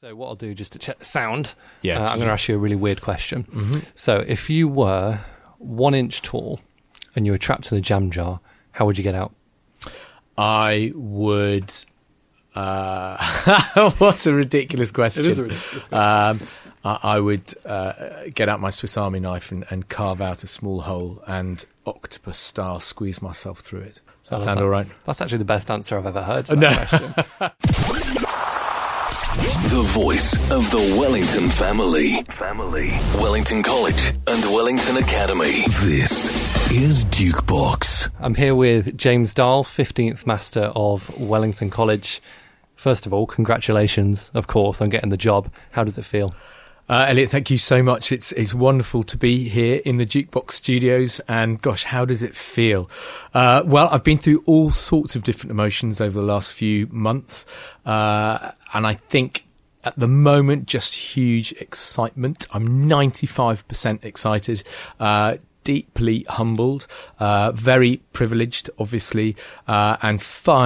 So what I'll do, just to check the sound, Yeah. I'm going to ask you a really weird question. Mm-hmm. So if you were 1 inch tall and you were trapped in a jam jar, how would you get out? I would... what a ridiculous question. It is a ridiculous question. I would get out my Swiss Army knife and carve out a small hole and octopus style squeeze myself through it. Does that sound all right? That's actually the best answer I've ever heard to that question. The voice of the Wellington family. Wellington College and Wellington Academy. This is Dukebox. I'm here with James Dahl, 15th Master of Wellington College. First of all, congratulations, of course, on getting the job. How does it feel? Elliot, thank you so much. It's wonderful to be here in the Dukebox studios, and gosh, how does it feel? Well, I've been through all sorts of different emotions over the last few months, and I think at the moment, just huge excitement. I'm 95% excited, deeply humbled, very privileged, obviously, and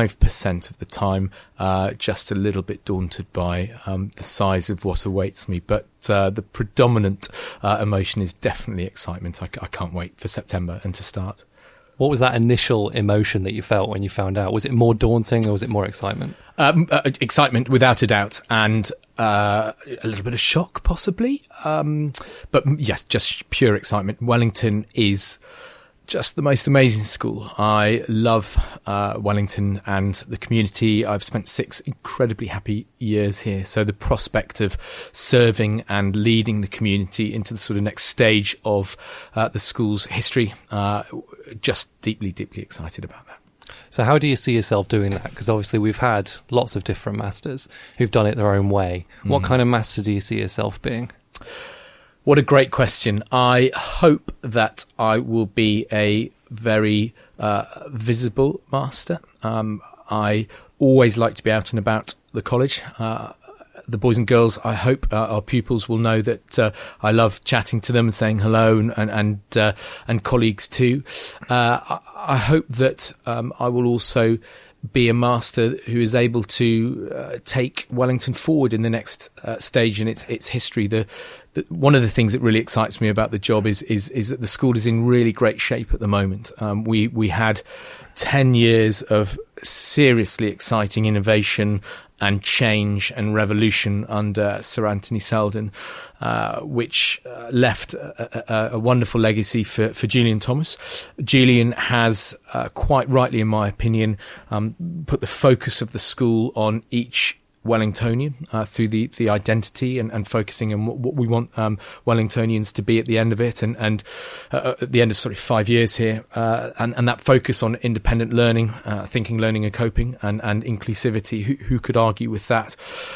5% of the time just a little bit daunted by the size of what awaits me. But the predominant emotion is definitely excitement. I can't wait for September and to start. What was that initial emotion that you felt when you found out? Was it more daunting or was it more excitement? Excitement, without a doubt, and a little bit of shock, possibly. But yes, just pure excitement. Wellington is just the most amazing school. I love Wellington and the community. I've spent 6 incredibly happy years here. So the prospect of serving and leading the community into the sort of next stage of the school's history, just deeply, deeply excited about that. So how do you see yourself doing that? Because obviously we've had lots of different masters who've done it their own way. What kind of master do you see yourself being? What a great question. I hope that I will be a very visible master. I always like to be out and about the college. The boys and girls, I hope our pupils will know that I love chatting to them and saying hello, and colleagues too. I hope that I will also be a master who is able to take Wellington forward in the next stage in its history. One of the things that really excites me about the job is that the school is in really great shape at the moment. We had 10 years of seriously exciting innovation and change and revolution under Sir Anthony Selden, which left a wonderful legacy for Julian Thomas. Julian has, quite rightly in my opinion, put the focus of the school on each Wellingtonian through the identity and focusing on what we want Wellingtonians to be at the end of it, and at the end of 5 years here, and that focus on independent learning, thinking, learning and coping, and inclusivity. Who could argue with that?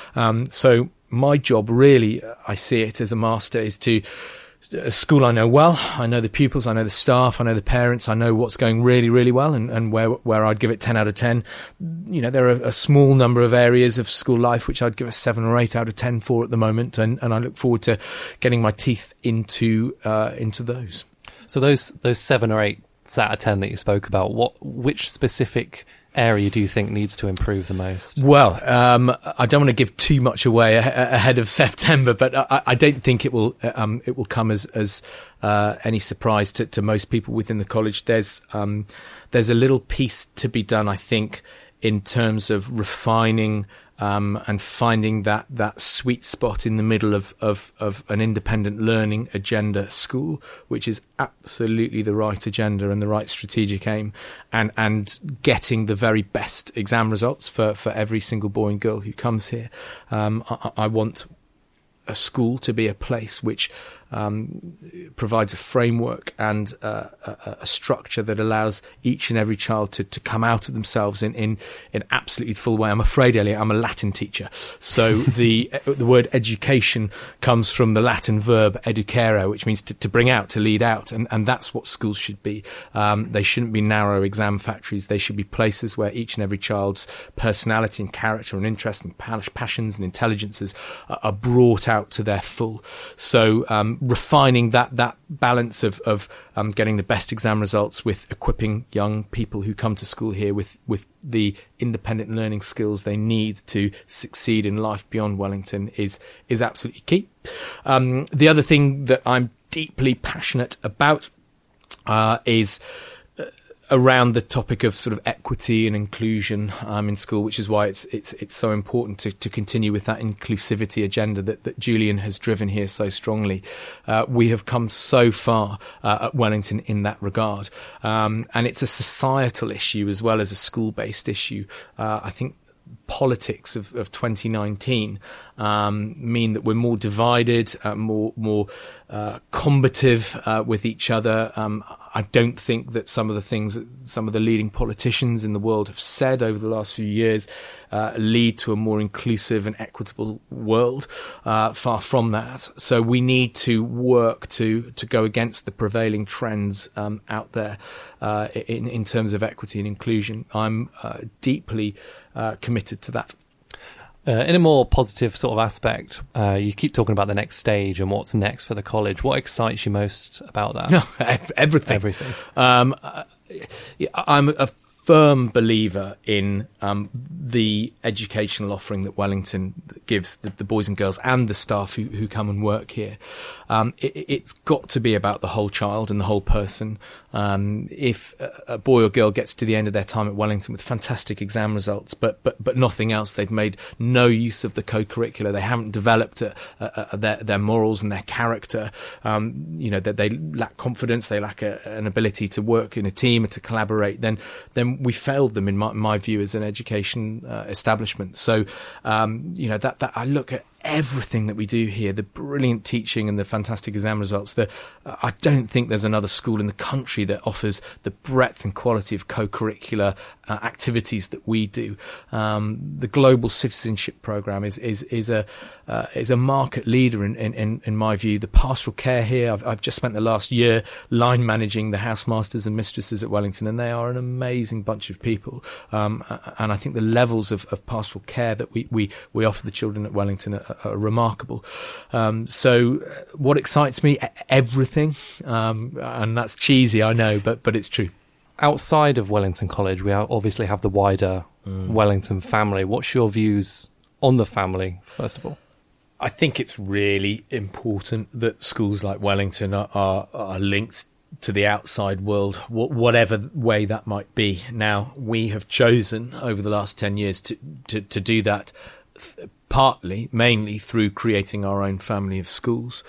So my job, really, I see it as a master, is to a school I know well. I know the pupils, I know the staff, I know the parents, I know what's going really, really well, and where I'd give it 10 out of 10. There are a small number of areas of school life which I'd give a 7 or 8 out of 10 for at the moment, and I look forward to getting my teeth into those. So those 7 or 8 out of 10 that you spoke about, which specific area do you think needs to improve the most? Well, I don't want to give too much away ahead of September, but I don't think it will come as any surprise to most people within the college. There's a little piece to be done, I think, in terms of refining and finding that sweet spot in the middle of an independent learning agenda school, which is absolutely the right agenda and the right strategic aim, and getting the very best exam results for every single boy and girl who comes here. I want a school to be a place which provides a framework and a structure that allows each and every child to come out of themselves in absolutely full way. I'm afraid, Elliot, I'm a Latin teacher, so the word education comes from the Latin verb educere, which means to bring out, to lead out, and that's what schools should be. They shouldn't be narrow exam factories. They should be places where each and every child's personality and character and interest and passions and intelligences are brought out to their full. So refining that balance of getting the best exam results with equipping young people who come to school here with the independent learning skills they need to succeed in life beyond Wellington is absolutely key. The other thing that I'm deeply passionate about is around the topic of sort of equity and inclusion in school, which is why it's so important to continue with that inclusivity agenda that Julian has driven here so strongly. We have come so far at Wellington in that regard, and it's a societal issue as well as a school-based issue. I think politics of 2019 mean that we're more divided, more combative with each other. I don't think that some of the things that some of the leading politicians in the world have said over the last few years lead to a more inclusive and equitable world. Far from that. So we need to work to go against the prevailing trends out there in terms of equity and inclusion. I'm deeply committed to that. In a more positive sort of aspect, you keep talking about the next stage and what's next for the college. What excites you most about that? Everything. I'm a firm believer in the educational offering that Wellington gives the boys and girls and the staff who come and work here. It's got to be about the whole child and the whole person. If a boy or girl gets to the end of their time at Wellington with fantastic exam results, but nothing else, they've made no use of the co-curricular, they haven't developed their morals and their character, that they lack confidence, they lack an ability to work in a team and to collaborate, then we failed them in my view as an education establishment. So that I look at everything that we do here, the brilliant teaching and the fantastic exam results. I don't think there's another school in the country that offers the breadth and quality of co-curricular activities that we do. The Global Citizenship Programme is a market leader in my view. The pastoral care here, I've just spent the last year line managing the housemasters and mistresses at Wellington, and they are an amazing bunch of people. And I think the levels of pastoral care that we offer the children at Wellington are remarkable. So what excites me? Everything. And that's cheesy, I know, but it's true. Outside of Wellington College, we obviously have the wider Wellington family. What's your views on the family, first of all? I think it's really important that schools like Wellington are linked to the outside world, whatever way that might be. Now, we have chosen over the last 10 years to do that mainly through creating our own family of schools.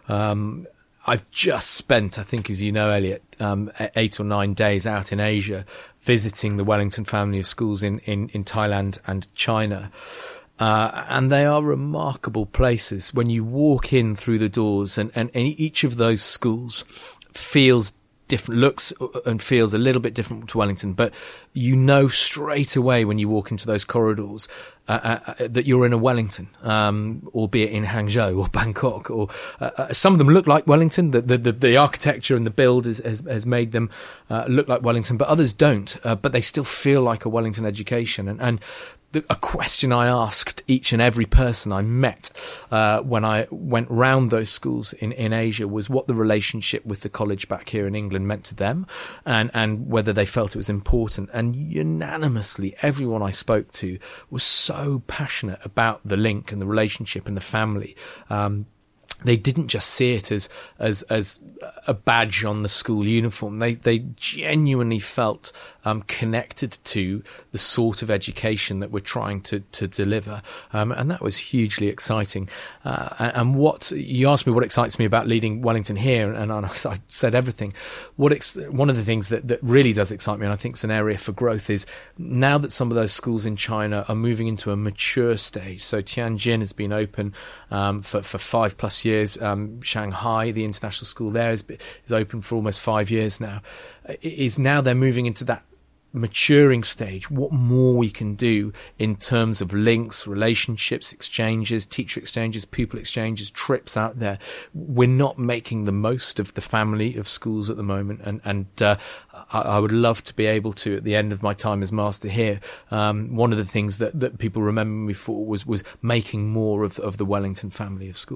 I've just spent, I think, as you know, Elliot, 8 or 9 days out in Asia visiting the Wellington family of schools in Thailand and China. And they are remarkable places. When you walk in through the doors and each of those schools feels different, looks and feels a little bit different to Wellington, but you know straight away when you walk into those corridors that you're in a Wellington, albeit in Hangzhou or Bangkok, or some of them look like Wellington. The architecture and the build has made them look like Wellington, but others don't. But they still feel like a Wellington education. And a question I asked each and every person I met when I went round those schools in Asia was what the relationship with the college back here in England meant to them, and whether they felt it was important. And unanimously, everyone I spoke to was so passionate about the link and the relationship and the family. They didn't just see it as a badge on the school uniform. They genuinely felt connected to the sort of education that we're trying to deliver, and that was hugely exciting. And what you asked me, what excites me about leading Wellington here, and I said everything. One of the things that really does excite me, and I think is an area for growth, is now that some of those schools in China are moving into a mature stage. So Tianjin has been open for 5+ years. Shanghai, the international school there, is open for almost 5 years now. Now they're moving into that maturing stage. What more we can do in terms of links, relationships, exchanges, teacher exchanges, pupil exchanges, trips out there. We're not making the most of the family of schools at the moment, and I would love to be able to, at the end of my time as master here, one of the things that people remember me for was making more of the Wellington family of schools.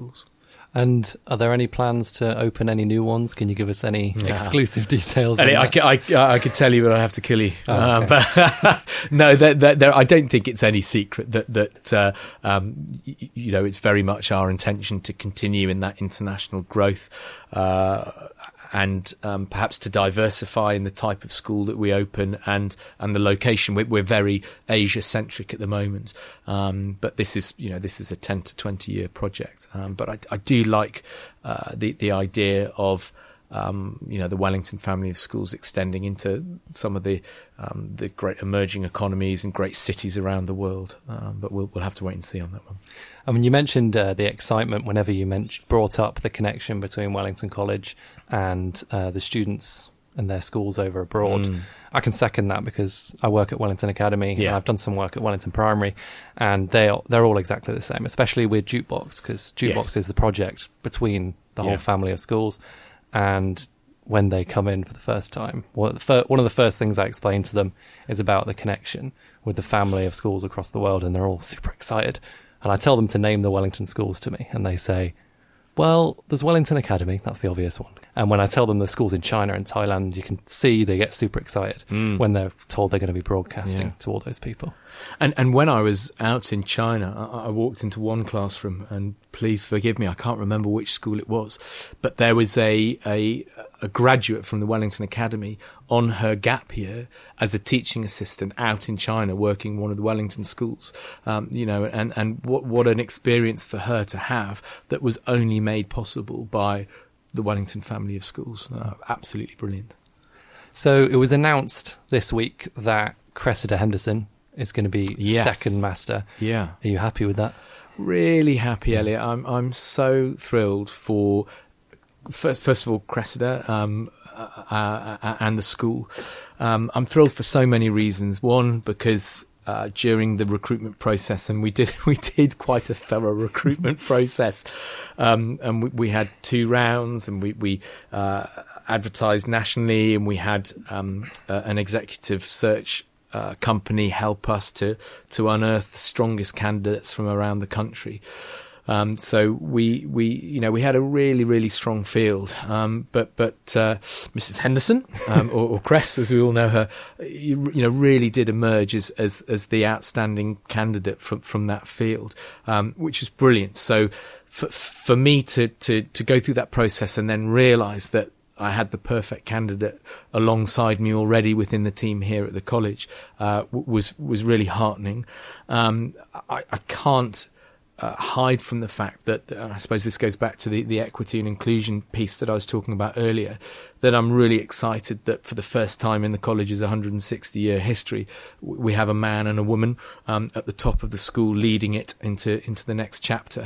And are there any plans to open any new ones? Can you give us any exclusive details? I could tell you, but I have to kill you. Okay. But no, I don't think it's any secret that it's very much our intention to continue in that international growth, and perhaps to diversify in the type of school that we open and the location. We're very Asia centric at the moment, but this is a 10 to 20 year project. But I do like the idea of the Wellington family of schools extending into some of the great emerging economies and great cities around the world. But we'll have to wait and see on that one. I mean, you mentioned the excitement whenever you brought up the connection between Wellington College and the students and their schools over abroad. I can second that because I work at Wellington Academy and I've done some work at Wellington Primary, and they're all exactly the same, especially with Jukebox, because Jukebox is the project between the whole family of schools. And when they come in for the first time, one of the first things I explain to them is about the connection with the family of schools across the world, and they're all super excited. And I tell them to name the Wellington schools to me, and they say, well, there's Wellington Academy, that's the obvious one. And when I tell them the schools in China and Thailand, you can see they get super excited when they're told they're going to be broadcasting to all those people. And when I was out in China, I walked into one classroom, and please forgive me, I can't remember which school it was, but there was a graduate from the Wellington Academy on her gap year as a teaching assistant out in China working one of the Wellington schools. And what an experience for her to have that was only made possible by the Wellington family of schools. Absolutely brilliant. So it was announced this week that Cressida Henderson is going to be second master. Yeah. Are you happy with that? Really happy, Elliot. I'm so thrilled for, first of all, Cressida and the school. I'm thrilled for so many reasons. One, because during the recruitment process, and we did quite a thorough recruitment process, and we had 2 rounds, and we advertised nationally, and we had an executive search company help us to unearth the strongest candidates from around the country. So we had a really, really strong field. But Mrs. Henderson, or Cress, as we all know her, really did emerge as the outstanding candidate from that field, which is brilliant. So for me to go through that process and then realise that I had the perfect candidate alongside me already within the team here at the college, was really heartening. I can't hide from the fact that, I suppose this goes back to the equity and inclusion piece that I was talking about earlier, that I'm really excited that for the first time in the college's 160-year history, we have a man and a woman at the top of the school leading it into the next chapter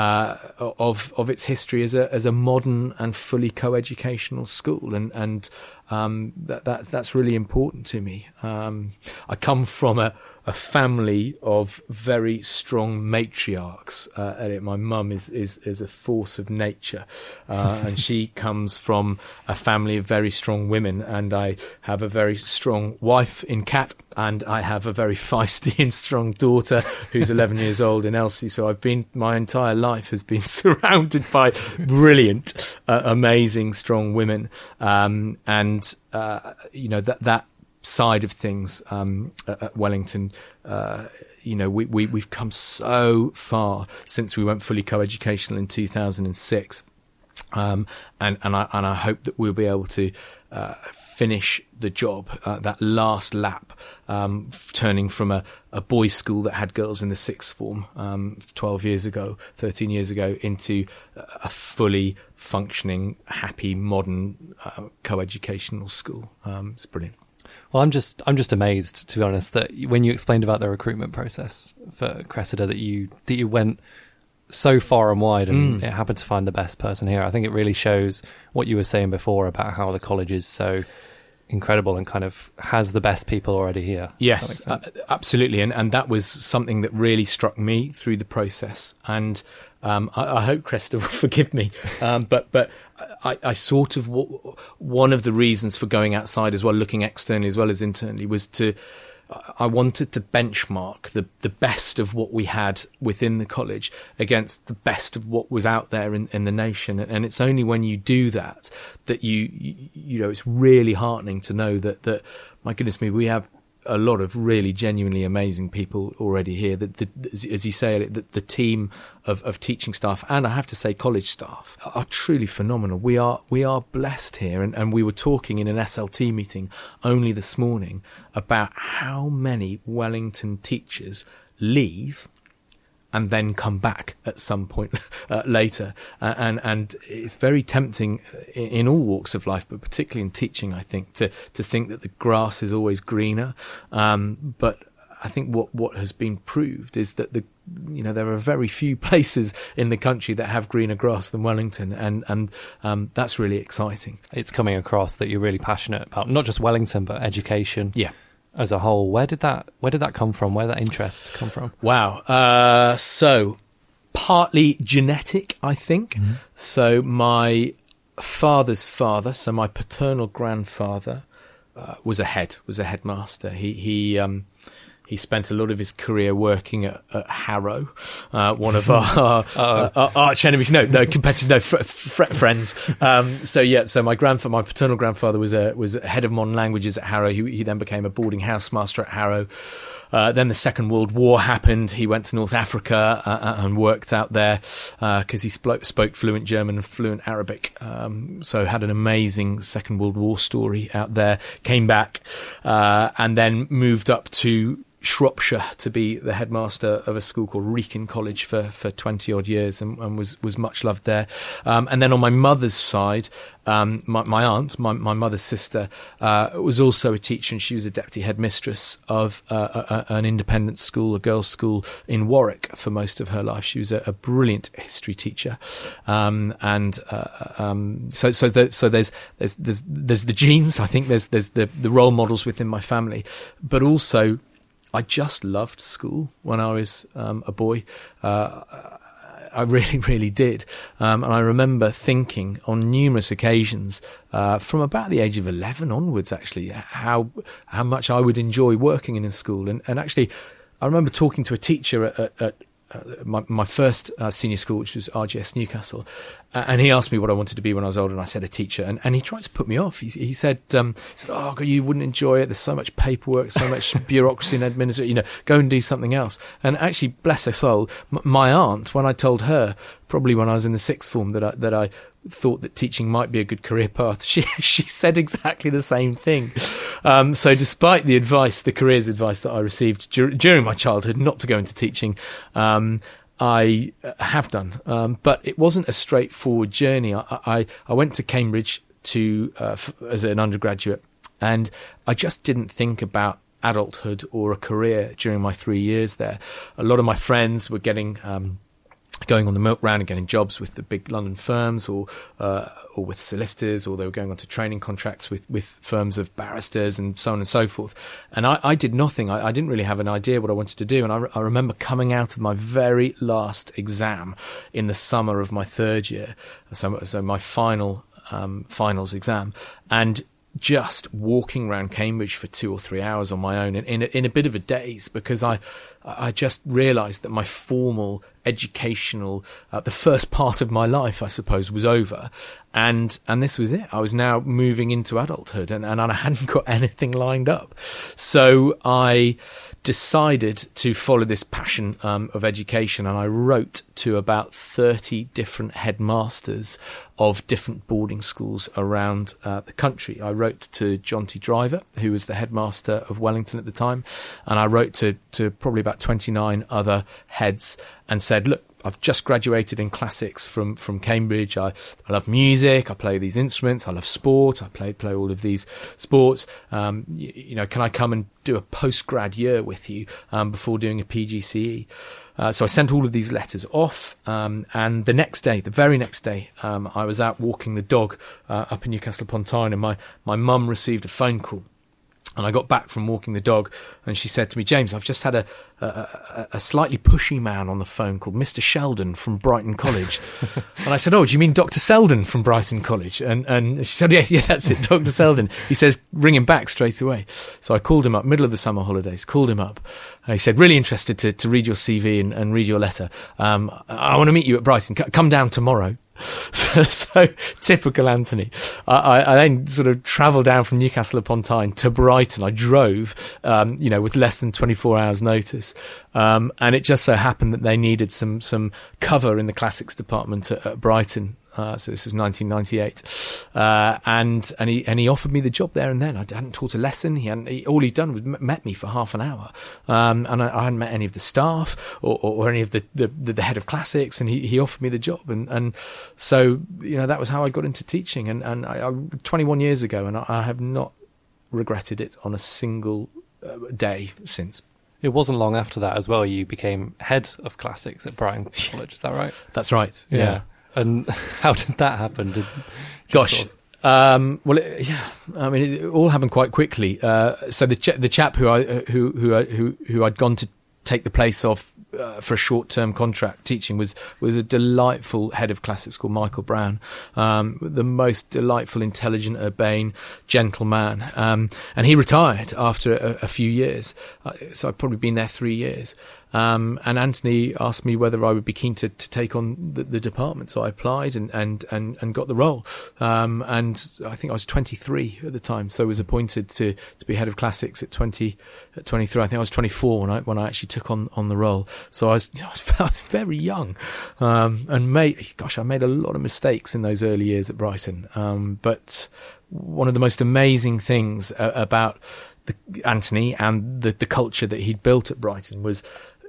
of its history as a modern and fully co-educational school, and that's really important to me. I come from a family of very strong matriarchs. My mum is a force of nature, and she comes from a family of very strong women, and I have a very strong wife in Kat, and I have a very feisty and strong daughter who's 11 years old in Elsie. So my entire life has been surrounded by brilliant, amazing, strong women, and that side of things at Wellington, we've come so far since we went fully co-educational in 2006, and I hope that we'll be able to finish the job, that last lap, turning from a boys' school that had girls in the 6th form 13 years ago, into a fully functioning, happy, modern co-educational school. It's brilliant. Well, I'm just amazed, to be honest, that when you explained about the recruitment process for Cressida, that you went so far and wide and it happened to find the best person here. I think it really shows what you were saying before about how the college is so incredible and kind of has the best people already here. Yes, absolutely. And that was something that really struck me through the process. And I hope Cressida will forgive me. But I sort of, one of the reasons for going outside as well, looking externally as well as internally, was to I wanted to benchmark the best of what we had within the college against the best of what was out there in the nation. And it's only when you do that you know, it's really heartening to know that my goodness me, we have a lot of really genuinely amazing people already here. As you say, the team of teaching staff, and I have to say college staff, are truly phenomenal. We are blessed here, and we were talking in an SLT meeting only this morning about how many Wellington teachers leave and then come back at some point later. And it's very tempting in all walks of life, but particularly in teaching, I think, to think that the grass is always greener. But I think what has been proved is that there are very few places in the country that have greener grass than Wellington, and that's really exciting. It's coming across that you're really passionate about not just Wellington, but education. Yeah. As a whole. Where did that come from? Where did that interest come from? Wow. So partly genetic, I think. Mm-hmm. So my father's father, so my paternal grandfather, was a headmaster. He spent a lot of his career working at Harrow, one of our arch enemies. No, competitive, friends. So my paternal grandfather was a head of modern languages at Harrow. He then became a boarding housemaster at Harrow. Then the Second World War happened. He went to North Africa and worked out there because he spoke fluent German and fluent Arabic. So had an amazing Second World War story out there. Came back and then moved up to Shropshire to be the headmaster of a school called Wrekin College for 20 odd years and was much loved there. And then on my mother's side, my aunt, my mother's sister, was also a teacher, and she was a deputy headmistress of an independent school, a girls' school in Warwick for most of her life. She was a brilliant history teacher. So there's the genes. I think there's the role models within my family, but also I just loved school when I was a boy. I really, really did. And I remember thinking on numerous occasions, from about the age of 11 onwards, actually, how much I would enjoy working in a school. And actually, I remember talking to a teacher at my first senior school, which was RGS Newcastle, and he asked me what I wanted to be when I was older, and I said a teacher, and he tried to put me off. He said, "Oh God, you wouldn't enjoy it. There's so much paperwork, so much bureaucracy and administration. Go and do something else." And actually, bless her soul, my aunt, when I told her, probably when I was in the sixth form, that I thought that teaching might be a good career path, she said exactly the same thing. So despite the careers advice that I received during my childhood not to go into teaching, I have done. But it wasn't a straightforward journey. I went to Cambridge as an undergraduate, and I just didn't think about adulthood or a career during my 3 years there. A lot of my friends were going on the milk round and getting jobs with the big London firms or with solicitors, or they were going on to training contracts with firms of barristers and so on and so forth. And I did nothing. I didn't really have an idea what I wanted to do. And I remember coming out of my very last exam in the summer of my third year, so my finals exam, and just walking around Cambridge for 2 or 3 hours on my own in a bit of a daze, because I just realised that my formal educational, the first part of my life, I suppose, was over, and this was it. I was now moving into adulthood, and I hadn't got anything lined up. So I decided to follow this passion of education, and I wrote to about 30 different headmasters of different boarding schools around the country. I wrote to John T. Driver, who was the headmaster of Wellington at the time, and I wrote to probably about 29 other heads and said, look, I've just graduated in classics from Cambridge. I love music. I play these instruments. I love sport. I play all of these sports. Can I come and do a post-grad year with you before doing a PGCE? So I sent all of these letters off, and the very next day, I was out walking the dog up in Newcastle upon Tyne, and my mum received a phone call And I got back from walking the dog, and she said to me, "James, I've just had a slightly pushy man on the phone called Mr. Sheldon from Brighton College." And I said, "Oh, do you mean Dr. Selden from Brighton College?" And she said, yeah, that's it, Dr. Selden. He says, ring him back straight away. So I called him up, middle of the summer holidays, called him up. And he said, "Really interested to read your CV and read your letter. I want to meet you at Brighton. Come down tomorrow." So typical Anthony. I then sort of travelled down from Newcastle upon Tyne to Brighton. I drove, with less than 24 hours notice. And it just so happened that they needed some cover in the classics department at Brighton. So this is 1998, and he offered me the job there and then. I hadn't taught a lesson. All he'd done was met me for half an hour, and I hadn't met any of the staff or any of the head of classics. And he offered me the job, and so that was how I got into teaching. And I 21 years ago, and I have not regretted it on a single day since. It wasn't long after that as well. You became head of classics at Brighton College. Is that right? That's right. Yeah. And how did that happen? Gosh. It all happened quite quickly. So the chap who I'd gone to take the place of for a short-term contract teaching was a delightful head of classics called Michael Brown, the most delightful, intelligent, urbane, gentle man. And he retired after a few years. So I'd probably been there 3 years. And Anthony asked me whether I would be keen to take on the department. So I applied and got the role. And I think I was 23 at the time. So I was appointed to be head of classics at 23. I think I was 24 when I actually took on the role. So I was very young. And I made a lot of mistakes in those early years at Brighton. But one of the most amazing things about Anthony and the culture that he'd built at Brighton was,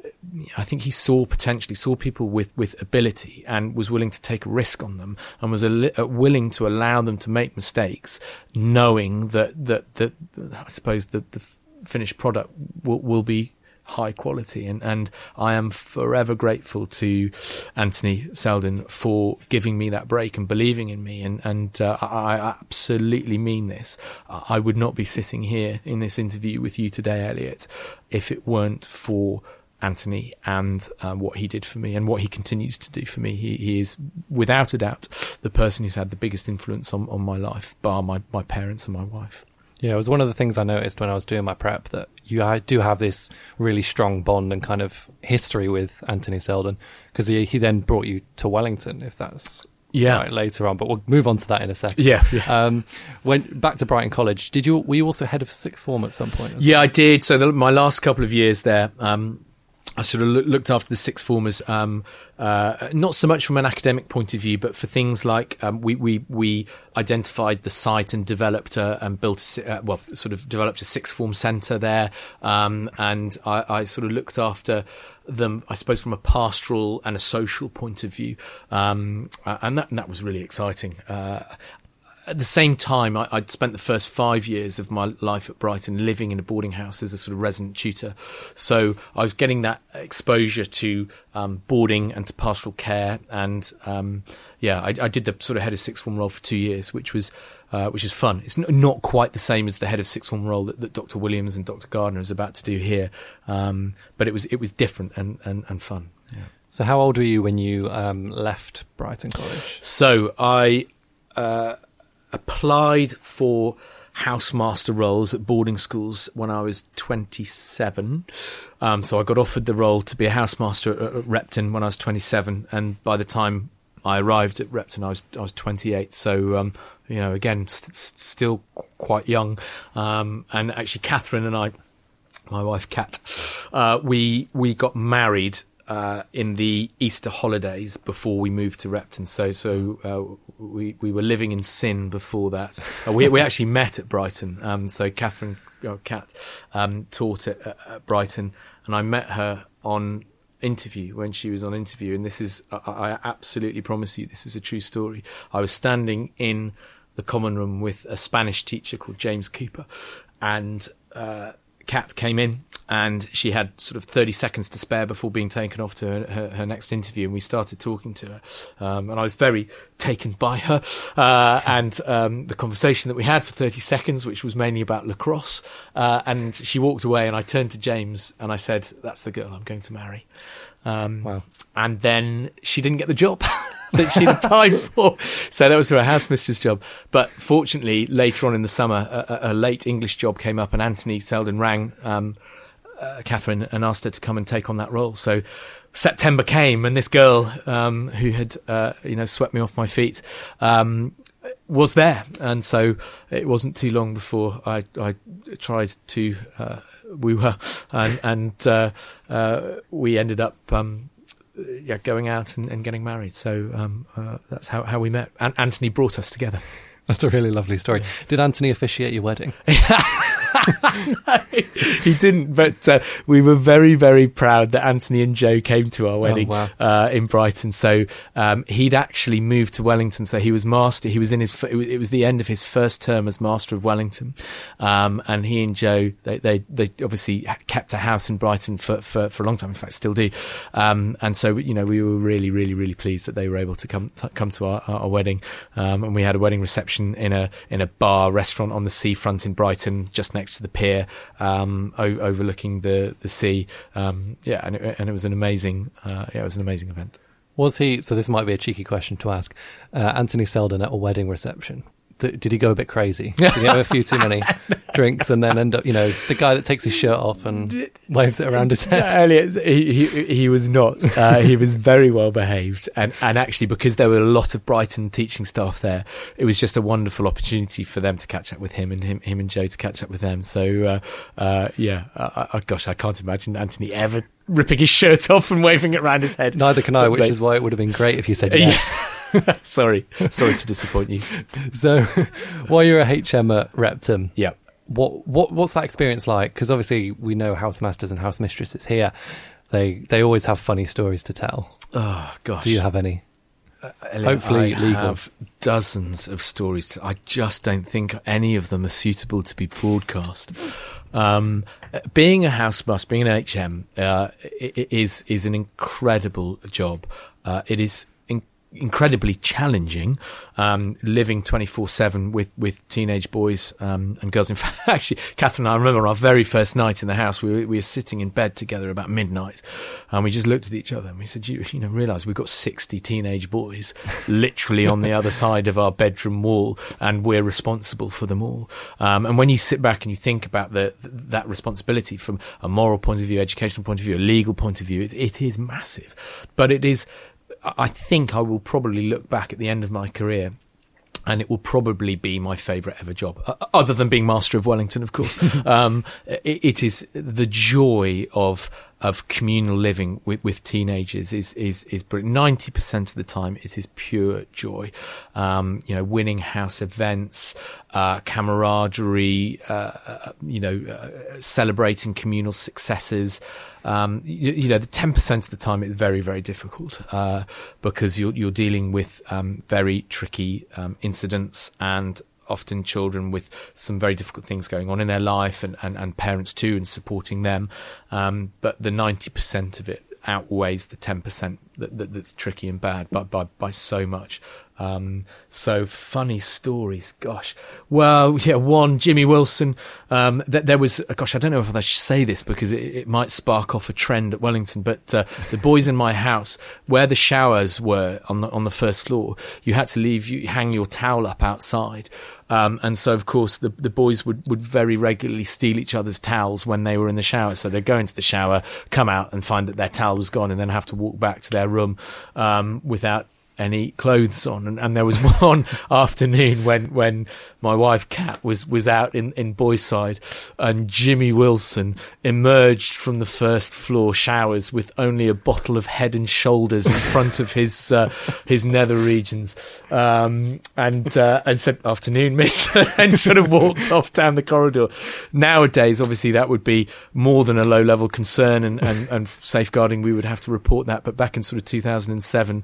I think he saw people with ability and was willing to take a risk on them, and was willing to allow them to make mistakes, knowing that I suppose the finished product will be high quality. And I am forever grateful to Anthony Selden for giving me that break and believing in me. And I absolutely mean this. I would not be sitting here in this interview with you today, Elliot, if it weren't for Anthony and what he did for me and what he continues to do for me. He is without a doubt the person who's had the biggest influence on my life, bar my parents and my wife. Yeah, it was one of the things I noticed when I was doing my prep, that I do have this really strong bond and kind of history with Anthony Selden, because he then brought you to Wellington, if that's right, later on. But we'll move on to that in a second. Yeah. Went back to Brighton College. Were you also head of sixth form at some point? Yeah, I did. So my last couple of years there, I sort of looked after the sixth formers, not so much from an academic point of view, but for things like we identified the site and developed developed a sixth form centre there, and I sort of looked after them, I suppose, from a pastoral and a social point of view, and that was really exciting. At the same time, I'd spent the first 5 years of my life at Brighton living in a boarding house as a sort of resident tutor. So I was getting that exposure to boarding and to pastoral care. And I did the sort of head of sixth form role for 2 years, which was fun. It's not quite the same as the head of sixth form role that Dr. Williams and Dr. Gardner is about to do here. But it was different and fun. Yeah. So how old were you when you left Brighton College? So I applied for housemaster roles at boarding schools when I was 27. So I got offered the role to be a housemaster at Repton when I was 27, and by the time I arrived at Repton, I was 28. So again, still quite young. And actually, Catherine and I, my wife Kat, we got married in the Easter holidays before we moved to Repton. So we were living in sin before that. We actually met at Brighton. So Catherine, Kat, taught at Brighton, and I met her on interview when she was on interview. And this is, I absolutely promise you, this is a true story. I was standing in the common room with a Spanish teacher called James Cooper, and Kat came in and she had sort of 30 seconds to spare before being taken off to her next interview, and we started talking to her, and I was very taken by her and the conversation that we had for 30 seconds, which was mainly about lacrosse, and she walked away, and I turned to James and I said, "That's the girl I'm going to marry." Wow. And then she didn't get the job that she'd applied for. So that was her house mistress job. But fortunately, later on in the summer, a late English job came up, and Anthony Selden rang Catherine and asked her to come and take on that role. So September came, and this girl who had swept me off my feet was there. And so it wasn't too long before I tried to woo her, and we ended up going out and getting married. So that's how we met. And Anthony brought us together. That's a really lovely story. Did Anthony officiate your wedding? No, he didn't, but we were very, very proud that Anthony and Joe came to our wedding in Brighton. So he'd actually moved to Wellington, so he was master. He was in it was the end of his first term as Master of Wellington, and he and Joe they obviously kept a house in Brighton for a long time. In fact, still do. And so we were really, really, really pleased that they were able to come to our wedding, and we had a wedding reception in a bar restaurant on the seafront in Brighton, just next to the pier, overlooking the sea. And it was an amazing event. Was he? So this might be a cheeky question to ask. Anthony Selden at a wedding reception. Did he go a bit crazy? Did he have a few too many drinks and then end up, the guy that takes his shirt off and waves it around his head? Elliot, he was not. He was very well behaved, and actually, because there were a lot of Brighton teaching staff there, it was just a wonderful opportunity for them to catch up with him, and him and Joe to catch up with them. So gosh, I can't imagine Anthony ever ripping his shirt off and waving it around his head. Neither can I, which is why it would have been great if you said yes. Sorry to disappoint you. So, while you're a HM at Repton, yeah, what's that experience like? Because obviously we know housemasters and housemistresses here. They always have funny stories to tell. Oh gosh, do you have any? Hopefully legal. I have dozens of stories. I just don't think any of them are suitable to be broadcast. Being a housemaster, being an HM, is an incredible job. It is incredibly challenging, living 24/7 with teenage boys and girls. In fact, actually, Catherine and I remember our very first night in the house, we were sitting in bed together about midnight, and we just looked at each other and we said, you realise we've got 60 teenage boys literally on the other side of our bedroom wall, and we're responsible for them all. And when you sit back and you think about that responsibility from a moral point of view, educational point of view, a legal point of view, it is massive. But it is, I think I will probably look back at the end of my career, and it will probably be my favourite ever job, other than being Master of Wellington, of course. It is the joy of communal living with teenagers is brilliant. 90% of the time it is pure joy. Winning house events, camaraderie, celebrating communal successes. The 10% of the time it's very, very difficult, because you're dealing with very tricky incidents, and often children with some very difficult things going on in their life, and parents too, and supporting them. But the 90% of it outweighs the 10% that's tricky and bad by so much. So funny stories, gosh. Well, yeah, one, Jimmy Wilson. There was, gosh, I don't know if I should say this because it might spark off a trend at Wellington, but the boys in my house, where the showers were on the first floor, you had to hang your towel up outside. And so, of course, the boys would very regularly steal each other's towels when they were in the shower. So they'd go into the shower, come out and find that their towel was gone, and then have to walk back to their room without any clothes on. And there was one afternoon when my wife Kat was out in Boys Side, and Jimmy Wilson emerged from the first floor showers with only a bottle of Head and Shoulders in front of his nether regions, and said, "Afternoon, miss," and sort of walked off down the corridor. Nowadays, obviously, that would be more than a low level concern, and safeguarding, we would have to report that. But back in sort of 2007,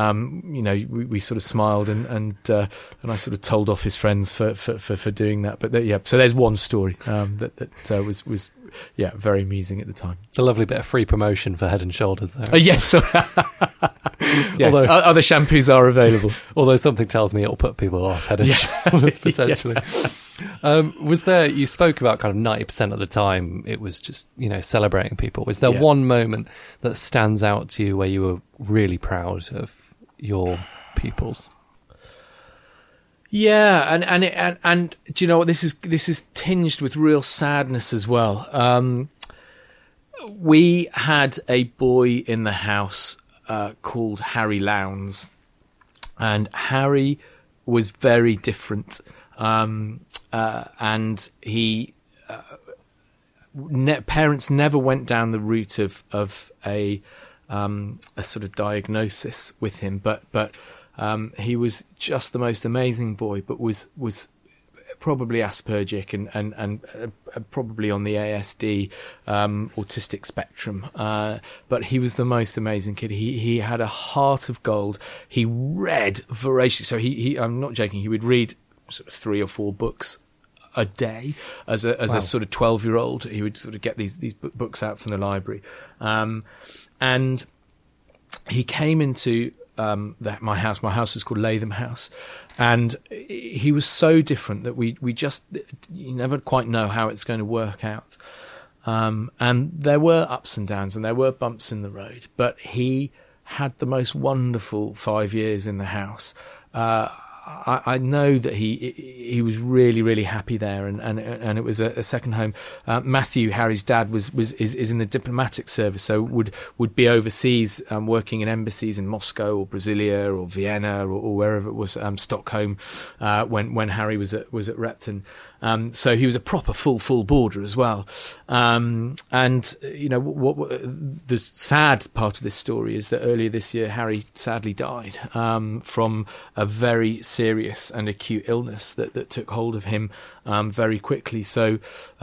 we sort of smiled, and I sort of told off his friends for doing that. But so there's one story that was yeah, very amusing at the time. It's a lovely bit of free promotion for Head and Shoulders there. Yes. Yes, Although, other shampoos are available. Although something tells me it'll put people off Head and Shoulders potentially. Was there, you spoke about kind of 90% of the time it was just, celebrating people. Was there one moment that stands out to you where you were really proud of your pupils? Yeah, and do you know what, this is tinged with real sadness as well. We had a boy in the house called Harry Lowndes, and Harry was very different, and he parents never went down the route of a sort of diagnosis with him, but he was just the most amazing boy, but was probably Aspergic and probably on the ASD, autistic spectrum. But he was the most amazing kid. He had a heart of gold. He read voraciously. So he I'm not joking. He would read sort of 3 or 4 books a day as a sort of 12-year-old. He would sort of get these books out from the library, and he came into my house. My house was called Latham House, and he was so different that you never quite know how it's going to work out. And there were ups and downs, and there were bumps in the road, but he had the most wonderful 5 years in the house. I know that he was really, really happy there, and it was a second home. Matthew, Harry's dad, is in the diplomatic service, so would be overseas, working in embassies in Moscow or Brasilia or Vienna or wherever it was, Stockholm, when Harry was at Repton. So he was a proper full boarder as well. And what the sad part of this story is that earlier this year Harry sadly died from a very serious and acute illness that took hold of him very quickly. So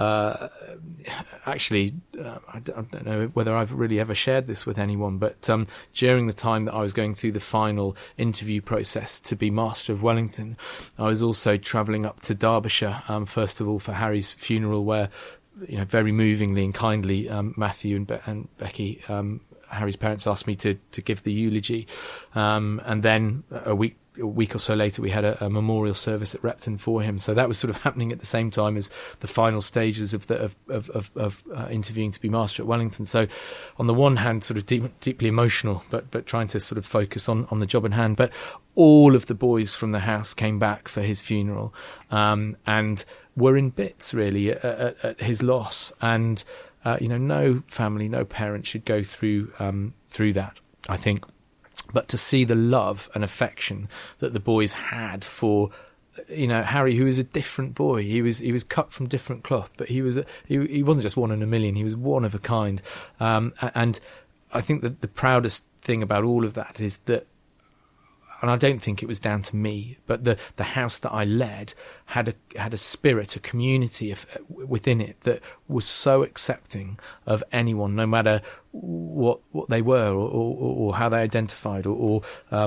actually, I don't know whether I've really ever shared this with anyone, but during the time that I was going through the final interview process to be Master of Wellington, I was also travelling up to Derbyshire, first of all for Harry's funeral, where very movingly and kindly Matthew and Becky, Harry's parents, asked me to give the eulogy, and then a week or so later we had a memorial service at Repton for him. So that was sort of happening at the same time as the final stages of interviewing to be Master at Wellington. So on the one hand, sort of deeply emotional, but trying to sort of focus on the job in hand. But all of the boys from the house came back for his funeral, and were in bits really at his loss. And no family, no parent should go through that, I think. But to see the love and affection that the boys had for, Harry, who was a different boy. He was cut from different cloth, but he wasn't just one in a million. He was one of a kind. And I think that the proudest thing about all of that is that, and I don't think it was down to me, but the house that I led had a spirit, a community within it that was so accepting of anyone, no matter what they were or how they identified or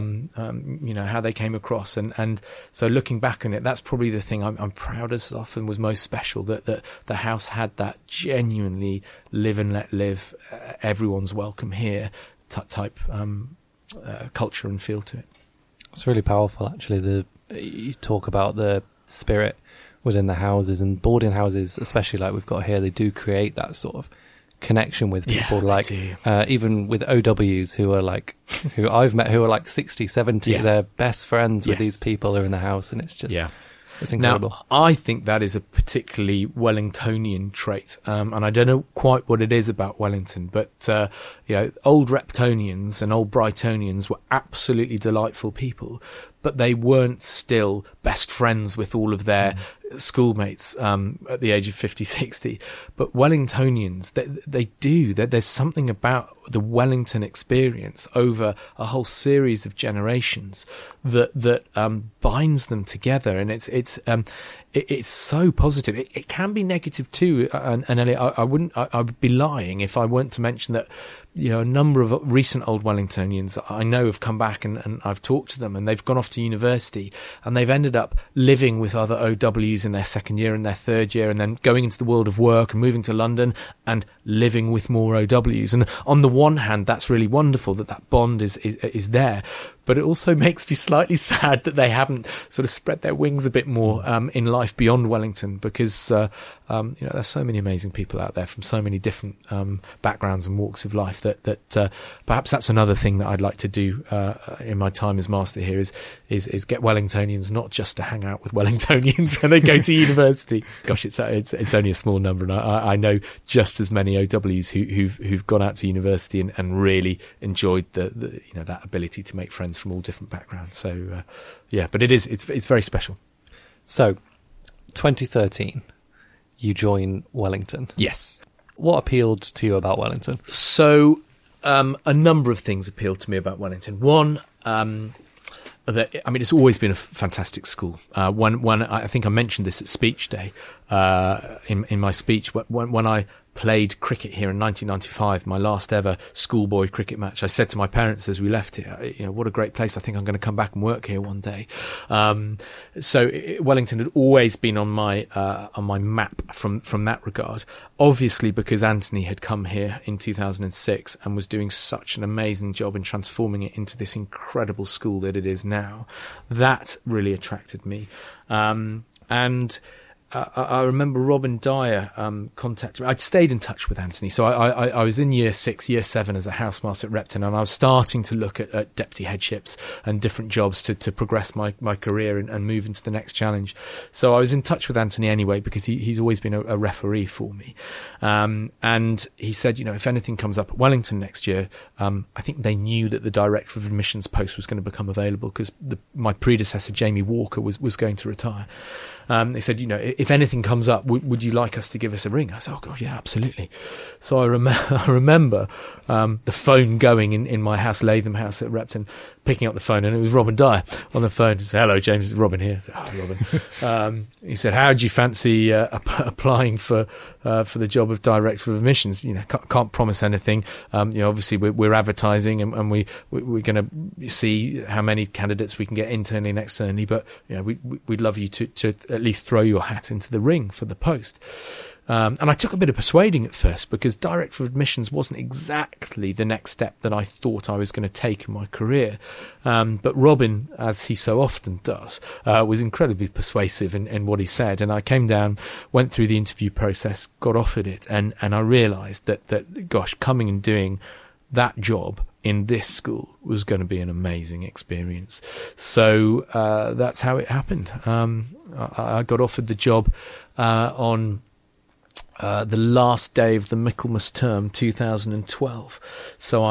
how they came across. And so looking back on it, that's probably the thing I'm proudest of and was most special, that the house had that genuinely live and let live, everyone's welcome here type culture and feel to it. It's really powerful, actually. You talk about the spirit within the houses, and boarding houses, especially like we've got here, they do create that sort of connection with people, like even with OWs who I've met who are like 60, 70, yes. They're best friends with these people who are in the house, and it's just... It's incredible. Now, I think that is a particularly Wellingtonian trait, and I don't know quite what it is about Wellington, but old Reptonians and old Brightonians were absolutely delightful people, but they weren't still best friends with all of their schoolmates at the age of 50, 60. But Wellingtonians, they do. There's something about the Wellington experience over a whole series of generations that binds them together, and it's so positive. It can be negative too, and Elliot, I would be lying if I weren't to mention that, you know, a number of recent old Wellingtonians I know have come back and I've talked to them, and they've gone off to university and they've ended up living with other OWs in their second year and their third year, and then going into the world of work and moving to London and living with more OWs. And on the one hand, that's really wonderful that bond is there, but it also makes me slightly sad that they haven't sort of spread their wings a bit more in life beyond Wellington, because you know, there's so many amazing people out there from so many different backgrounds and walks of life that perhaps that's another thing that I'd like to do in my time as master here is get Wellingtonians not just to hang out with Wellingtonians when they go to university. Gosh, it's only a small number, and I know just as many OWs who've gone out to university and really enjoyed the you know, that ability to make friends from all different backgrounds. So yeah, but it's very special. So 2013, you join Wellington. Yes. What appealed to you about Wellington? So a number of things appealed to me about Wellington. One, it's always been a fantastic school. When I think I mentioned this at speech day, in my speech, when I played cricket here in 1995, my last ever schoolboy cricket match, I said to my parents as we left here, you know, what a great place. I think I'm going to come back and work here one day. So Wellington had always been on my map from that regard. Obviously, because Anthony had come here in 2006 and was doing such an amazing job in transforming it into this incredible school that it is now, that really attracted me. I remember Robin Dyer contacted me. I'd stayed in touch with Anthony. So I was in year 6, year 7 as a housemaster at Repton, and I was starting to look at deputy headships and different jobs to progress my career and move into the next challenge. So I was in touch with Anthony anyway, because he's always been a referee for me. And he said, you know, if anything comes up at Wellington next year, I think they knew that the Director of Admissions post was going to become available, because my predecessor, Jamie Walker, was going to retire. They said, you know, if anything comes up, would you like us to give us a ring? I said, oh God, yeah, absolutely. So I remember the phone going in my house, Latham House at Repton, picking up the phone, and it was Robin Dyer on the phone. He said, hello, James, it's Robin here. I said, oh, Robin. He said, how do you fancy applying for the job of Director of Admissions? You know, can't promise anything. You know, obviously we're advertising, and we're going to see how many candidates we can get internally and externally, but you know, we'd love you to at least throw your hat into the ring for the post. And I took a bit of persuading at first, because Director of Admissions wasn't exactly the next step that I thought I was going to take in my career. But Robin, as he so often does, was incredibly persuasive in what he said. And I came down, went through the interview process, got offered it, and I realised that, gosh, coming and doing that job in this school was going to be an amazing experience. So that's how it happened. I got offered the job on the last day of the Michaelmas term, 2012. So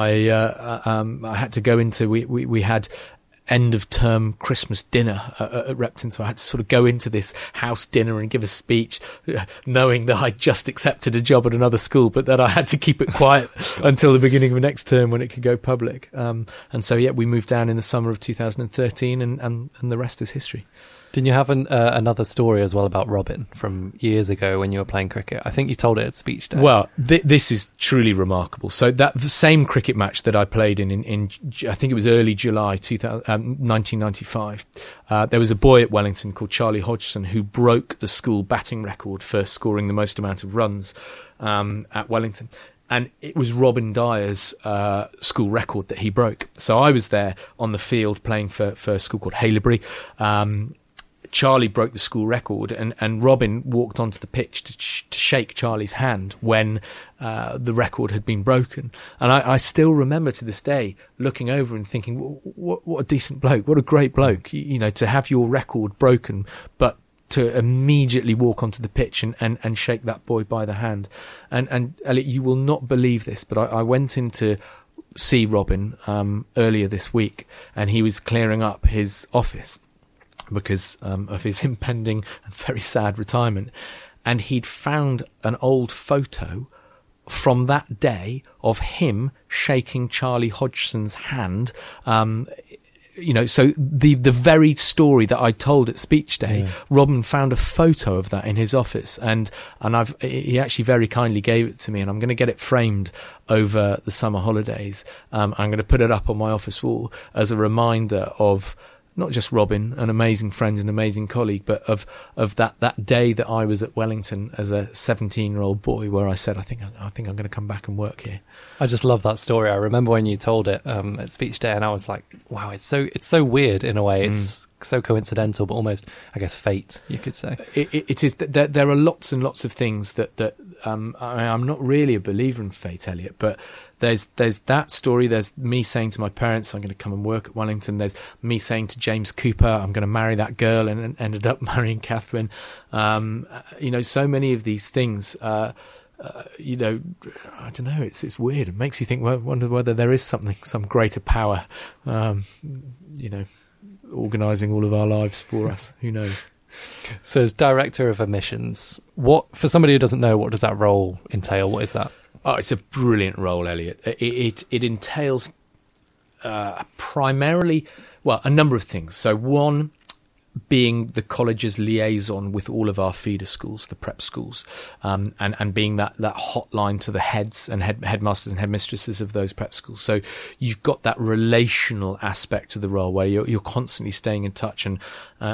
I had to go into, we had end of term Christmas dinner at Repton, so I had to sort of go into this house dinner and give a speech, knowing that I'd just accepted a job at another school, but that I had to keep it quiet until the beginning of next term when it could go public. And so yeah, we moved down in the summer of 2013, and the rest is history. Didn't you have another story as well about Robin from years ago when you were playing cricket? I think you told it at speech day. Well, this is truly remarkable. So the same cricket match that I played in I think it was early July 1995, there was a boy at Wellington called Charlie Hodgson who broke the school batting record for scoring the most amount of runs at Wellington. And it was Robin Dyer's school record that he broke. So I was there on the field playing for a school called Haileybury. Charlie broke the school record, and Robin walked onto the pitch to shake Charlie's hand when the record had been broken. And I still remember to this day looking over and thinking, what a decent bloke, what a great bloke, you know, to have your record broken, but to immediately walk onto the pitch and shake that boy by the hand. And Elliot, you will not believe this, but I went in to see Robin earlier this week, and he was clearing up his office because of his impending and very sad retirement. And he'd found an old photo from that day of him shaking Charlie Hodgson's hand so the very story that I told at Speech Day, Robin found a photo of that in his office, and he actually very kindly gave it to me, and I'm going to get it framed over the summer holidays. I'm going to put it up on my office wall as a reminder of not just Robin, an amazing friend and amazing colleague, but of that day that I was at Wellington as a 17-year-old boy, where I said, I think I'm going to come back and work here. I just love that story. I remember when you told it at Speech Day, and I was like, wow, it's so weird in a way. It's so coincidental, but almost, I guess, fate, you could say. It is. There are lots and lots of things that I'm not really a believer in fate, Elliot, but there's that story. There's me saying to my parents, I'm going to come and work at Wellington. There's me saying to James Cooper, I'm going to marry that girl, and ended up marrying Catherine. So many of these things, I don't know, it's weird. It makes you think, wonder whether there is some greater power, organising all of our lives for us. Who knows? So as Director of Admissions, for somebody who doesn't know, what does that role entail? What is that? Oh, it's a brilliant role, Elliot. It entails primarily, a number of things. So one, being the college's liaison with all of our feeder schools, the prep schools, and being that hotline to the heads and headmasters and headmistresses of those prep schools. So you've got that relational aspect to the role where you're constantly staying in touch and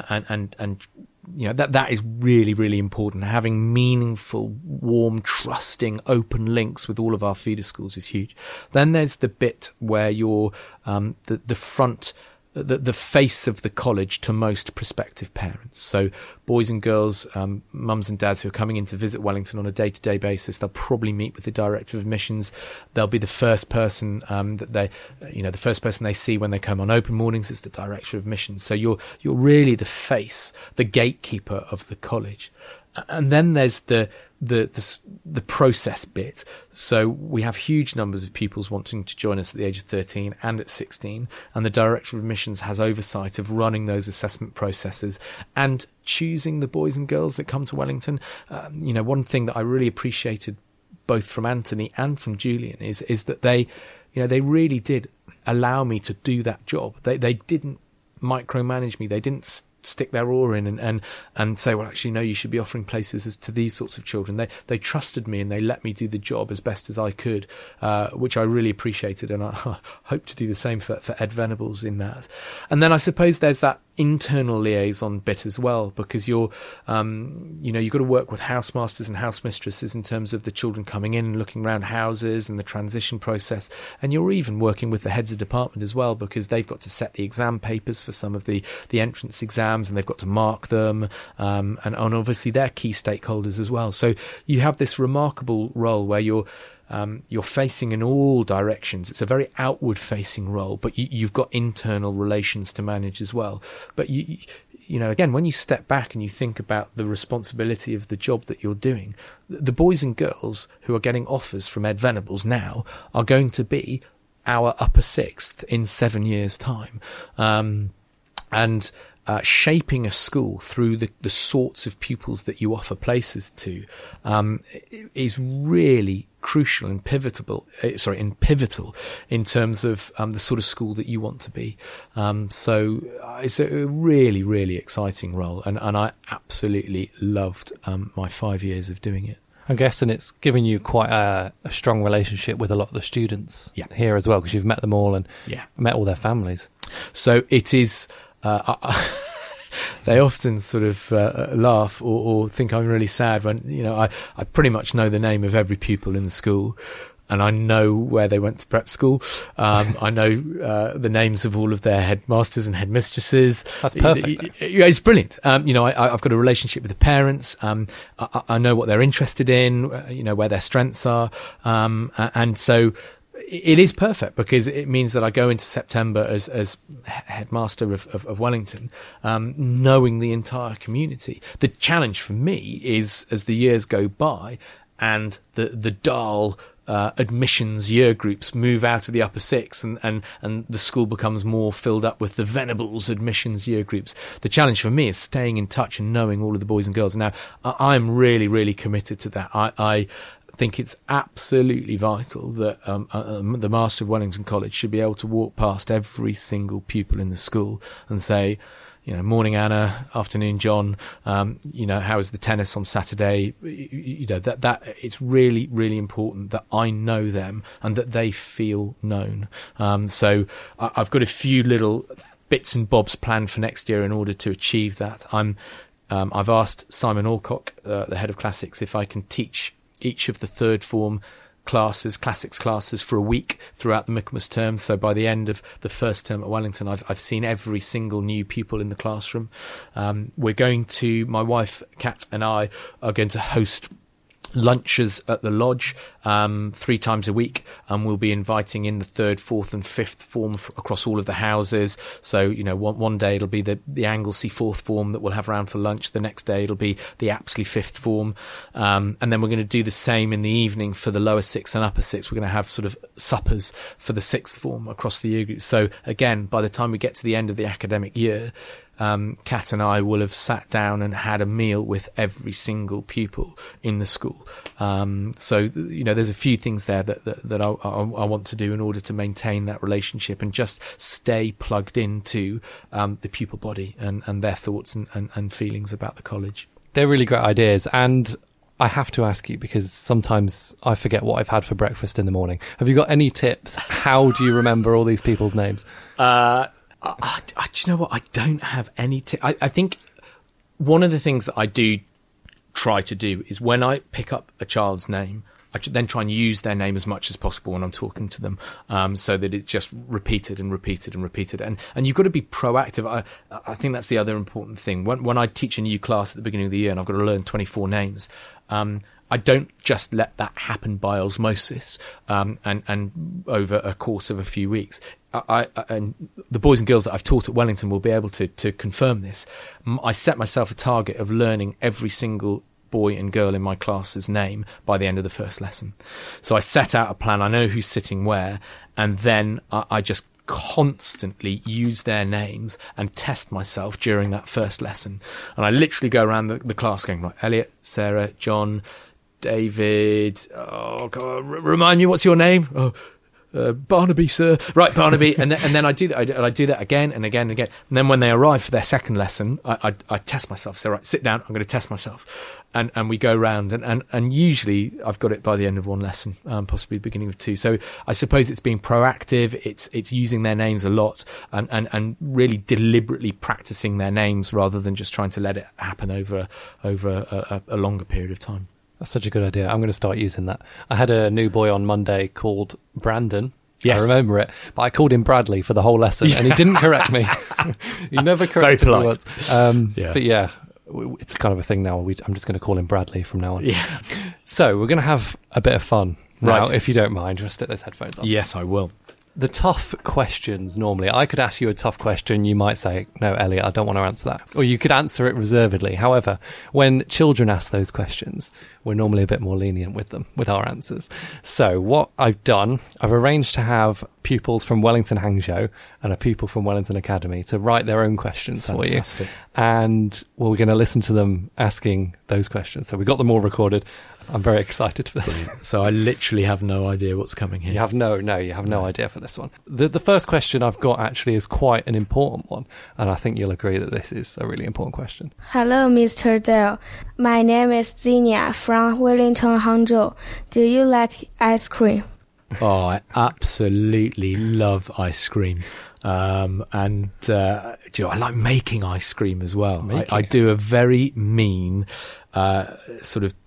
that is really, really important. Having meaningful, warm, trusting, open links with all of our feeder schools is huge. Then there's the bit where you're the front, the face of the college to most prospective parents. So boys and girls, mums and dads who are coming in to visit Wellington on a day-to-day basis, they'll probably meet with the Director of Admissions. They'll be the first person the first person they see when they come on open mornings is the Director of Admissions. So you're really the face, the gatekeeper of the college. And then there's the process bit. So we have huge numbers of pupils wanting to join us at the age of 13 and at 16, and the Director of Admissions has oversight of running those assessment processes and choosing the boys and girls that come to Wellington. One thing that I really appreciated both from Anthony and from Julian is that they really did allow me to do that job. They didn't micromanage me. They didn't stick their oar in and say, well, actually, no, you should be offering places to these sorts of children. They trusted me and they let me do the job as best as I could, which I really appreciated, and I hope to do the same for Ed Venables in that. And then I suppose there's that internal liaison bit as well, because you've got to work with housemasters and housemistresses in terms of the children coming in and looking around houses and the transition process, and you're even working with the heads of department as well, because they've got to set the exam papers for some of the entrance exams, and they've got to mark them, and obviously they're key stakeholders as well. So you have this remarkable role where you're facing in all directions. It's a very outward-facing role, but you've got internal relations to manage as well. But again, when you step back and you think about the responsibility of the job that you're doing, the boys and girls who are getting offers from Ed Venables now are going to be our upper sixth in 7 years' time, and shaping a school through the sorts of pupils that you offer places to is really crucial and pivotal in terms of the sort of school that you want to be. So it's a really, really exciting role, and I absolutely loved my 5 years of doing it. I'm guessing it's given you quite a strong relationship with a lot of the students here as well, because you've met them all and met all their families. So it is... they often sort of laugh or think I'm really sad when, I pretty much know the name of every pupil in the school, and I know where they went to prep school. I know the names of all of their headmasters and headmistresses. That's perfect. It's brilliant. I've got a relationship with the parents. I know what they're interested in, where their strengths are. And so it is perfect, because it means that I go into September as headmaster of Wellington, knowing the entire community. The challenge for me is, as the years go by and the dull admissions year groups move out of the upper six and the school becomes more filled up with the Venables admissions year groups, the challenge for me is staying in touch and knowing all of the boys and girls. Now, I'm really, really committed to that. think it's absolutely vital that the Master of Wellington College should be able to walk past every single pupil in the school and say, morning Anna, afternoon John, how was the tennis on Saturday? That it's really, really important that I know them and that they feel known. So I've got a few little bits and bobs planned for next year in order to achieve that. I've asked Simon Alcock, the head of classics, if I can teach each of the third form classics classes for a week throughout the Michaelmas term. So by the end of the first term at Wellington, I've seen every single new pupil in the classroom. My wife, Kat, and I are going to host lunches at the lodge 3 times a week, and we'll be inviting in the 3rd, 4th and 5th form across all of the houses. So one day it'll be the Anglesey 4th form that we'll have around for lunch. The next day it'll be the Apsley 5th form, and then we're going to do the same in the evening for the lower 6th and upper 6th. We're going to have sort of suppers for the 6th form across the year group. So again, by the time we get to the end of the academic year, Kat and I will have sat down and had a meal with every single pupil in the school. So there's a few things there that I want to do in order to maintain that relationship and just stay plugged into the pupil body and their thoughts and feelings about the college. They're really great ideas, and I have to ask you, because sometimes I forget what I've had for breakfast in the morning. Have you got any tips? How do you remember all these people's names? Do you know what? I don't have any I think one of the things that I do try to do is when I pick up a child's name, I should then try and use their name as much as possible when I'm talking to them, so that it's just repeated and repeated and repeated. And you've got to be proactive. I think that's the other important thing. When I teach a new class at the beginning of the year and I've got to learn 24 names, I don't just let that happen by osmosis and over a course of a few weeks. And the boys and girls that I've taught at Wellington will be able to confirm this. I set myself a target of learning every single boy and girl in my class's name by the end of the first lesson. So I set out a plan. I know who's sitting where, and then I just constantly use their names and test myself during that first lesson. And I literally go around the class going, right, Elliot, Sarah, John, David, God, remind me, what's your name? Barnaby, sir. Right, Barnaby. And then I do that. I do that again and again and again. And then when they arrive for their second lesson, I test myself. So, right, sit down. I'm going to test myself. And we go round. And usually I've got it by the end of one lesson, possibly the beginning of 2. So I suppose it's being proactive. It's using their names a lot and really deliberately practicing their names rather than just trying to let it happen over a longer period of time. That's such a good idea. I'm going to start using that. I had a new boy on Monday called Brandon. Yes. I remember it. But I called him Bradley for the whole lesson, and he didn't correct me. He never corrected me once. But yeah, it's kind of a thing now. I'm just going to call him Bradley from now on. Yeah. So we're going to have a bit of fun now, right. If you don't mind. Just stick those headphones on. Yes, I will. The tough questions, normally, I could ask you a tough question. You might say, no, Elliot, I don't want to answer that. Or you could answer it reservedly. However, when children ask those questions, we're normally a bit more lenient with them, with our answers. So what I've done, I've arranged to have pupils from Wellington Hangzhou and a pupil from Wellington Academy to write their own questions Fantastic. for you. And we're going to listen to them asking those questions. So we got them all recorded. I'm very excited for this. So I literally have no idea what's coming here. You have no idea for this one. The first question I've got actually is quite an important one, and I think you'll agree that this is a really important question. Hello, Mr. Dale. My name is Xenia from Wellington, Hangzhou. Do you like ice cream? Oh, I absolutely love ice cream. And I like making ice cream as well. I do a very mean sort of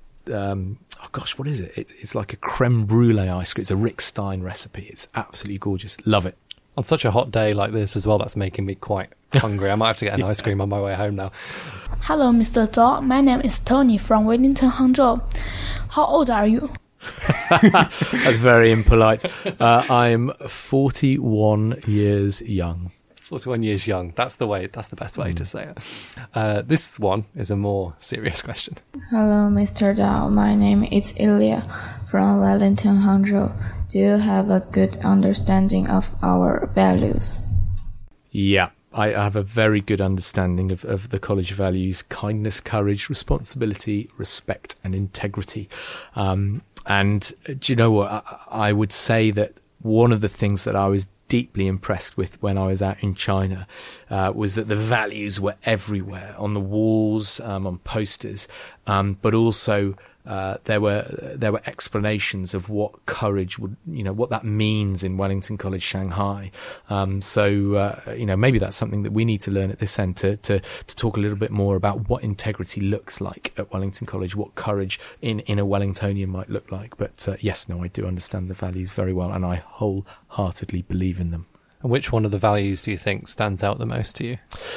what is it? It's like a creme brulee ice cream. It's a Rick Stein recipe. It's absolutely gorgeous. Love it. On such a hot day like this as well, that's making me quite hungry. I might have to get an ice cream on my way home now. Hello, Mr. Zhao. My name is Tony from Wellington, Hangzhou. How old are you? That's very impolite. I'm 41 years young. 41 years young. That's the best way to say it. This one is a more serious question. Hello, Mr. Dao. My name is Ilya from Wellington, Hangzhou. Do you have a good understanding of our values? Yeah, I have a very good understanding of the college values: kindness, courage, responsibility, respect and integrity. And do you know what? I would say that one of the things that I was deeply impressed with when I was out in China was that the values were everywhere, on the walls, on posters, but also there were explanations of what courage would, what that means in Wellington College, Shanghai. Maybe that's something that we need to learn at this end, to talk a little bit more about what integrity looks like at Wellington College, what courage in a Wellingtonian might look like. But I do understand the values very well, and I wholeheartedly believe in them. And which one of the values do you think stands out the most to you?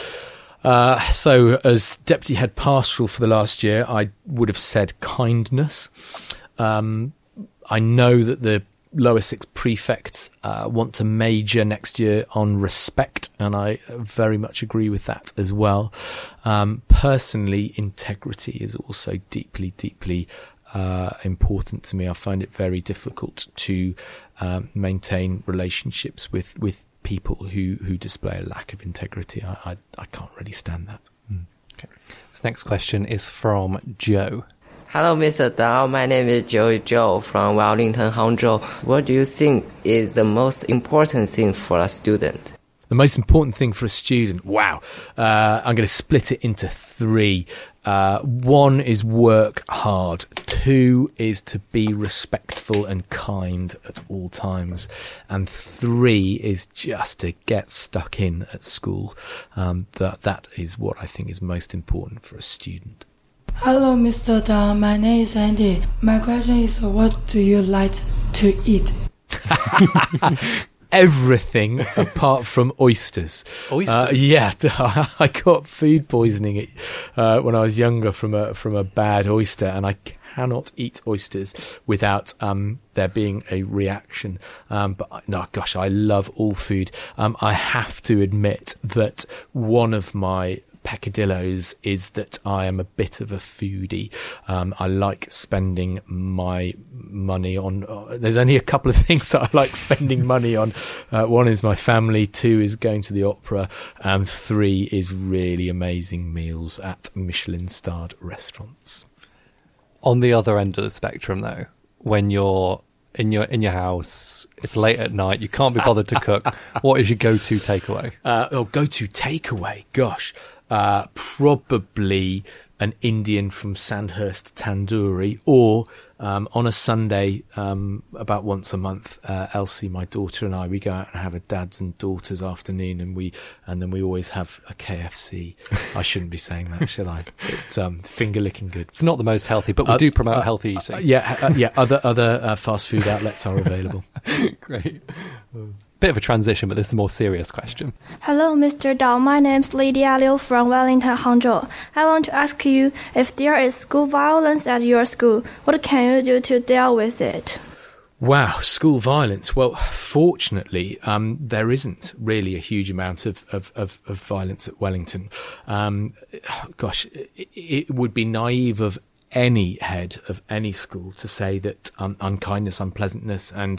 So as Deputy Head Pastoral for the last year, I would have said kindness. I know that the lower six prefects want to major next year on respect, and I very much agree with that as well. Personally, integrity is also deeply, deeply important to me. I find it very difficult to maintain relationships with people who display a lack of integrity. I can't really stand that. Okay. This next question is from Joe. Hello, Mr. Dao. My name is Joe from Wellington, Hangzhou. What do you think is the most important thing for a student? The most important thing for a student? Wow. I'm going to split it into three. One is work hard. Two is to be respectful and kind at all times. And three is just to get stuck in at school. That is what I think is most important for a student. Hello, Mr. Dao. My name is Andy. My question is, what do you like to eat? Everything apart from oysters. Oysters? Yeah, I got food poisoning when I was younger from a bad oyster, and I cannot eat oysters without there being a reaction. But no, gosh, I love all food. I have to admit that one of my peccadillos is that I am a bit of a foodie. I like spending my money on there's only a couple of things that I like spending money on. One is my family, two is going to the opera, and three is really amazing meals at Michelin-starred restaurants. On the other end of the spectrum, though, when you're in your house, it's late at night, you can't be bothered to cook, what is your go-to takeaway? Go-to takeaway, gosh. Probably an Indian from Sandhurst Tandoori, or on a Sunday, about once a month, Elsie, my daughter, and we go out and have a dads and daughters afternoon, and then we always have a KFC. I shouldn't be saying that, should I? It's finger licking good. It's not the most healthy, but we do promote healthy eating. Other fast food outlets are available. Great. Bit of a transition, but this is a more serious question. Hello, Mr. Dao. My name's Lydia Liu from Wellington, Hangzhou. I want to ask you, if there is school violence at your school, what can you do to deal with it? Wow, school violence. Well, fortunately, there isn't really a huge amount of violence at Wellington. It would be naive of any head of any school to say that unkindness, unpleasantness, and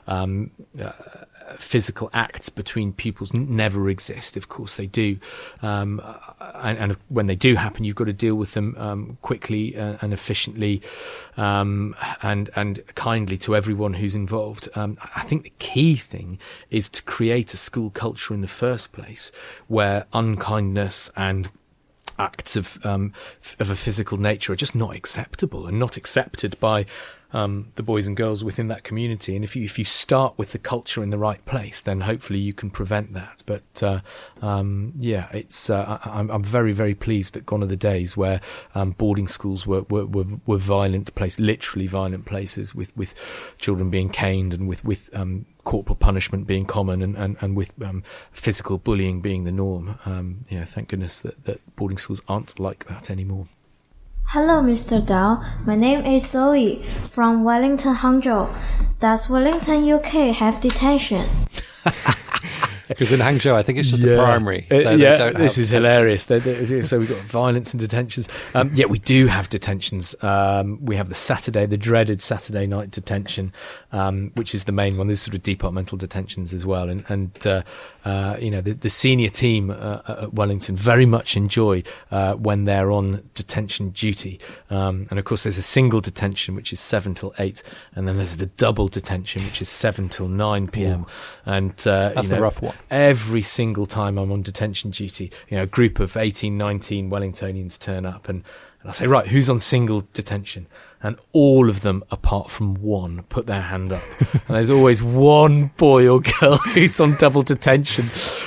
physical acts between pupils never exist. Of course they do, and when they do happen, you've got to deal with them quickly and efficiently, and kindly to everyone who's involved. I think the key thing is to create a school culture in the first place where unkindness and acts of a physical nature are just not acceptable and not accepted by the boys and girls within that community. And if you start with the culture in the right place, then hopefully you can prevent that. But I'm very, very pleased that gone are the days where boarding schools were violent places, literally violent places, with children being caned and with corporal punishment being common and with physical bullying being the norm. Thank goodness that boarding schools aren't like that anymore. Hello, Mr. Dao. My name is Zoe from Wellington, Hangzhou. Does Wellington, UK have detention? Because in Hangzhou, I think it's just a primary. So they don't this have is hilarious. So we've got violence and detentions. We do have detentions. We have the dreaded Saturday night detention, which is the main one. There's sort of departmental detentions as well. And the senior team at Wellington very much enjoy when they're on detention duty. And of course, there's a single detention, which is 7 till 8, and then there's the double detention, which is 7 till 9 p.m. And that's the rough one. Every single time I'm on detention duty, a group of 18, 19 Wellingtonians turn up, and I say, right, who's on single detention? And all of them, apart from one, put their hand up. And there's always one boy or girl who's on double detention.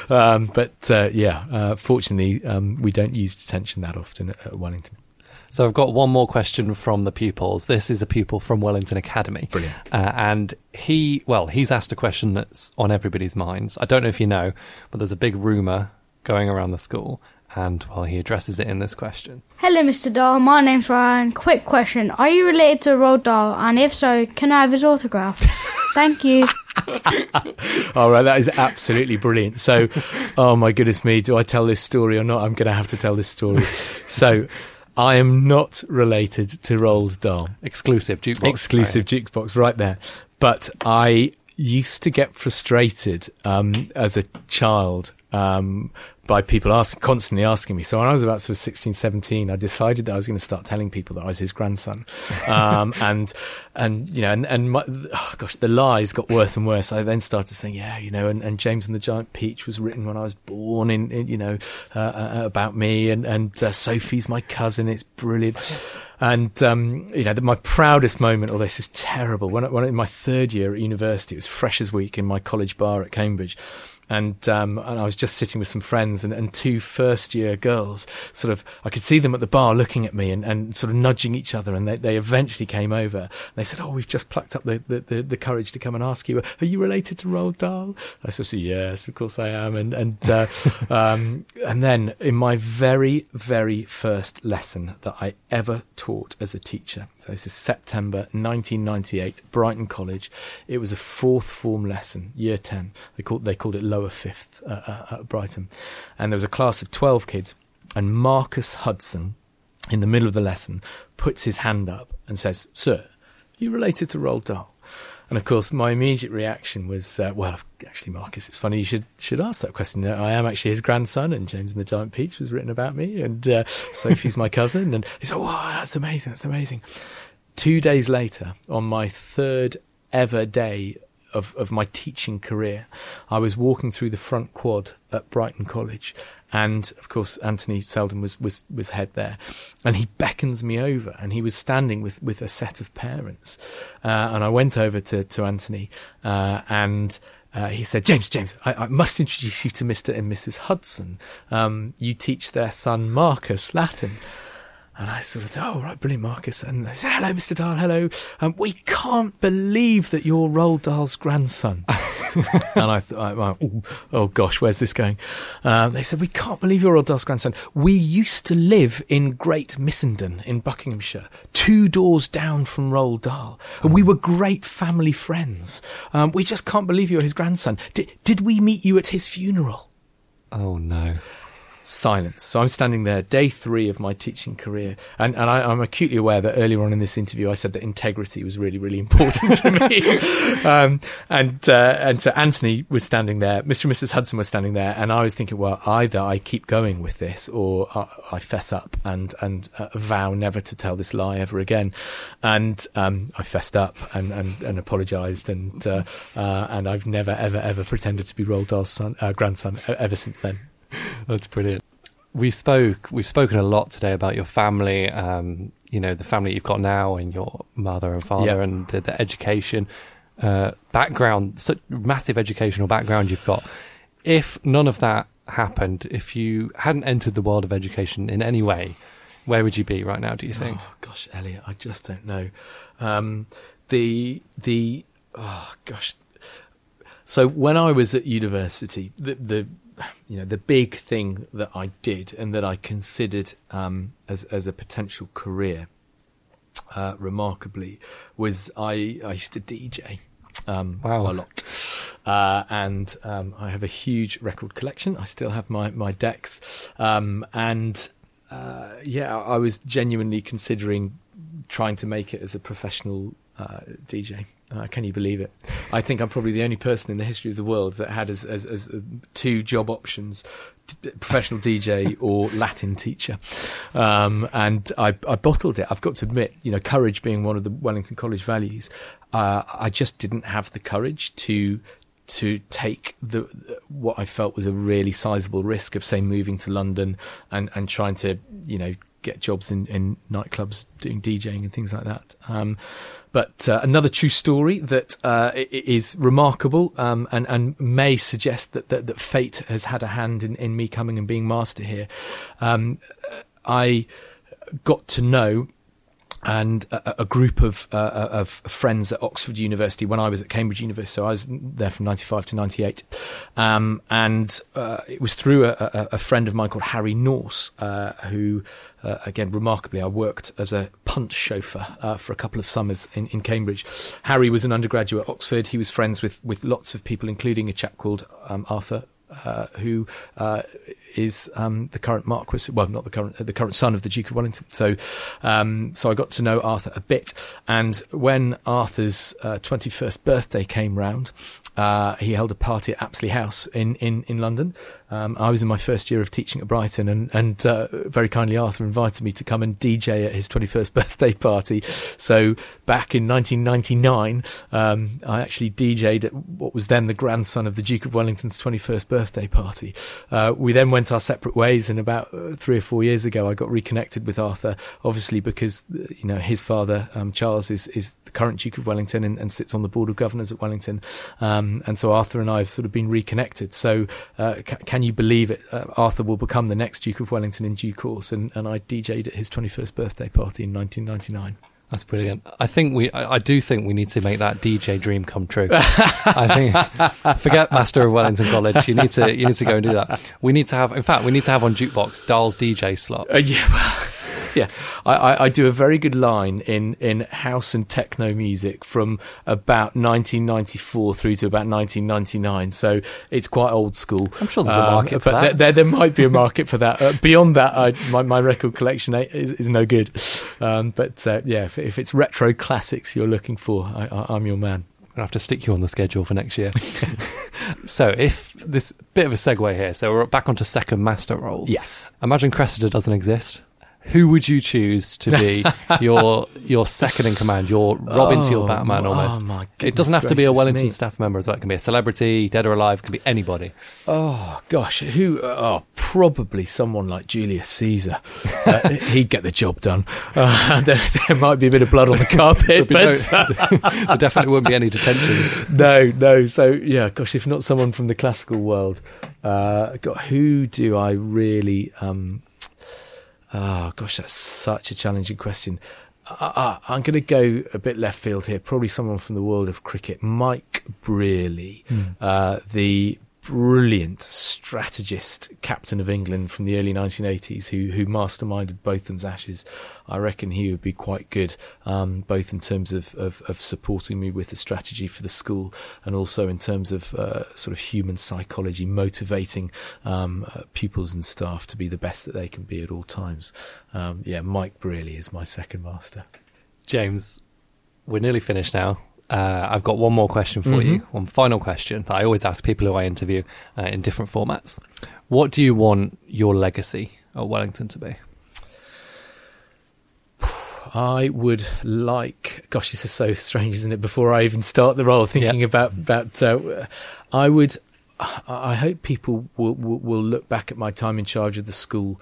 Fortunately, we don't use detention that often at Wellington. So I've got one more question from the pupils. This is a pupil from Wellington Academy. Brilliant. And he's asked a question that's on everybody's minds. I don't know if you know, but there's a big rumour going around the school. And, he addresses it in this question. Hello, Mr. Dahl. My name's Ryan. Quick question. Are you related to Roald Dahl? And if so, can I have his autograph? Thank you. All right, that is absolutely brilliant. So, oh my goodness me, do I tell this story or not? I'm going to have to tell this story. So, I am not related to Roald Dahl. Exclusive jukebox right there. But I used to get frustrated as a child by people constantly asking me. So when I was about sort of 16, 17, I decided that I was going to start telling people that I was his grandson. The lies got worse and worse. I then started saying, and James and the Giant Peach was written when I was born about me, and Sophie's my cousin. It's brilliant. And, my proudest moment, although this is terrible, when in my third year at university, it was Freshers' Week in my college bar at Cambridge. And I was just sitting with some friends and two first-year girls, I could see them at the bar looking at me and sort of nudging each other, and they eventually came over. And they said, we've just plucked up the courage to come and ask you, are you related to Roald Dahl? I sort of said, yes, of course I am. And then in my very, very first lesson that I ever taught as a teacher, so this is September 1998, Brighton College, it was a fourth form lesson, year 10. They called it lower fifth at Brighton, and there was a class of 12 kids, and Marcus Hudson in the middle of the lesson puts his hand up and says, "Sir, are you related to Roald Dahl?" And of course my immediate reaction was, actually Marcus, it's funny you should ask that question. I am actually his grandson, and James and the Giant Peach was written about me, and Sophie's my cousin. And he said, "Wow, that's amazing." 2 days later, on my third ever day of my teaching career, I was walking through the front quad at Brighton College, and of course Anthony Selden was head there, and he beckons me over, and he was standing with a set of parents, and I went over to Anthony, and he said, James, I must introduce you to Mr. and Mrs. Hudson. You teach their son Marcus Latin. And I sort of thought, right, brilliant, Marcus. And they said, hello, Mr. Dahl, hello. We can't believe that you're Roald Dahl's grandson. And I thought, oh gosh, where's this going? They said, we can't believe you're Roald Dahl's grandson. We used to live in Great Missenden in Buckinghamshire, 2 doors down from Roald Dahl. And we were great family friends. We just can't believe you're his grandson. Did we meet you at his funeral? Oh, no. Silence. So I'm standing there, day 3 of my teaching career, and I'm acutely aware that earlier on in this interview I said that integrity was really, really important to me. And so Anthony was standing there, Mr. and Mrs. Hudson was standing there, and I was thinking, well, either I keep going with this or I fess up and vow never to tell this lie ever again. And I fessed up and apologised, and I've never ever pretended to be Roald Dahl's grandson ever since then. That's brilliant. We've spoken a lot today about your family, the family you've got now, and your mother and father, and the education background, such massive educational background you've got. If none of that happened, if you hadn't entered the world of education in any way, where would you be right now, do you think? Oh gosh, Elliot, I just don't know. So when I was at university, the big thing that I did and that I considered as a potential career, remarkably, was I used to DJ a lot. And I have a huge record collection. I still have my decks. I was genuinely considering trying to make it as a professional DJ. Can you believe it? I think I'm probably the only person in the history of the world that had as two job options, professional DJ or Latin teacher. And I bottled it. I've got to admit, courage being one of the Wellington College values, I just didn't have the courage to take what I felt was a really sizable risk of, say, moving to London and trying to, get jobs in nightclubs doing DJing and things like that. But another true story that is remarkable and may suggest that fate has had a hand in me coming and being master here. I got to know a group of friends at Oxford University when I was at Cambridge University. So I was there from 95 to 98. And it was through a friend of mine called Harry Norse, who, again, remarkably, I worked as a punt chauffeur for a couple of summers in Cambridge. Harry was an undergraduate at Oxford. He was friends with lots of people, including a chap called Arthur, who is the current Marquess, well, not the current son of the Duke of Wellington. So I got to know Arthur a bit. And when Arthur's 21st birthday came round, he held a party at Apsley House in London. I was in my first year of teaching at Brighton, and very kindly Arthur invited me to come and DJ at his 21st birthday party. So back in 1999, I actually DJ'd at what was then the grandson of the Duke of Wellington's 21st birthday party. We then went our separate ways, and about 3 or 4 years ago I got reconnected with Arthur, obviously because his father Charles is the current Duke of Wellington and sits on the Board of Governors at Wellington, and so Arthur and I have sort of been reconnected. So can you believe it? Arthur will become the next Duke of Wellington in due course, and I DJ'd at his 21st birthday party in 1999. That's brilliant. I do think we need to make that DJ dream come true. I think, forget Master of Wellington College. You need to go and do that. We need to have on Jukebox Dahl's DJ slot. Yeah, I do a very good line in house and techno music from about 1994 through to about 1999. So it's quite old school. I'm sure there's a market for that. There might be a market for that. Beyond that, my record collection is no good. If it's retro classics you're looking for, I'm your man. I'll have to stick you on the schedule for next year. So if this bit of a segue here, so we're back onto second master roles. Yes. Imagine Cressida doesn't exist. Who would you choose to be your second in command, your Robin to your Batman almost? Oh my goodness, it doesn't have to be a Wellington staff member as well. It can be a celebrity, dead or alive, it can be anybody. Oh, gosh. Who? Probably someone like Julius Caesar. He'd get the job done. There might be a bit of blood on the carpet, but there definitely wouldn't be any detentions. No. So, yeah, gosh, if not someone from the classical world, who do I really... gosh, that's such a challenging question. I'm going to go a bit left field here. Probably someone from the world of cricket. Mike Brearley, the brilliant strategist captain of England from the early 1980s who masterminded Botham's Ashes. I reckon he would be quite good, both in terms of supporting me with the strategy for the school and also in terms of sort of human psychology, motivating pupils and staff to be the best that they can be at all times. Mike Brearley is my second master. James, we're nearly finished now. I've got one more question for you. One final question that I always ask people who I interview in different formats. What do you want your legacy at Wellington to be? I would like... Gosh, this is so strange, isn't it? Before I even start the role, thinking about I hope people will look back at my time in charge of the school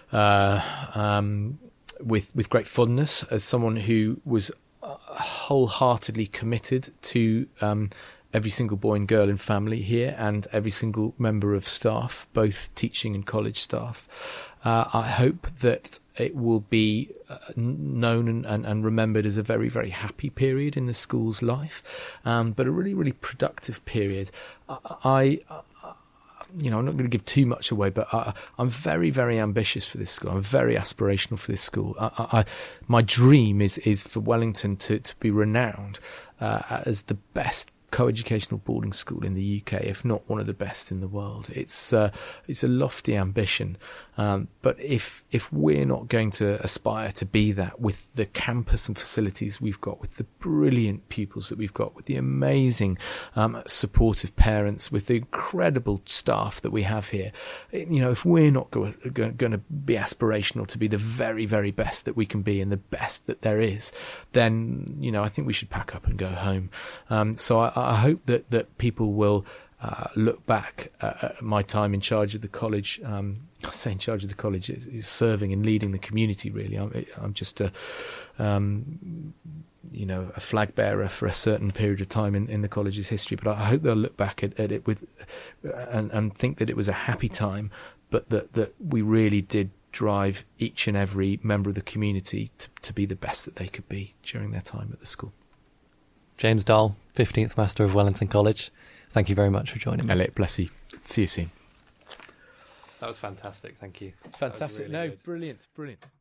with great fondness as someone who was wholeheartedly committed to every single boy and girl and family here and every single member of staff, both teaching and college staff. I hope that it will be known and remembered as a very, very happy period in the school's life, but a really, really productive period. I'm not going to give too much away, but I'm very, very ambitious for this school. I'm very aspirational for this school. My dream is for Wellington to be renowned as the best co-educational boarding school in the UK, if not one of the best in the world. It's a lofty ambition, but if we're not going to aspire to be that with the campus and facilities we've got, with the brilliant pupils that we've got, with the amazing supportive parents, with the incredible staff that we have here, if we're not going to be aspirational to be the very, very best that we can be and the best that there is, then I think we should pack up and go home. So I hope that people will look back at my time in charge of the college. I say in charge of the college is serving and leading the community. Really, I'm just a flag bearer for a certain period of time in the college's history. But I hope they'll look back at it and think that it was a happy time, but that we really did drive each and every member of the community to be the best that they could be during their time at the school. James Dahl, 15th Master of Wellington College, thank you very much for joining me. Elliot, bless you. See you soon. That was fantastic, thank you. Fantastic. Really good. Brilliant.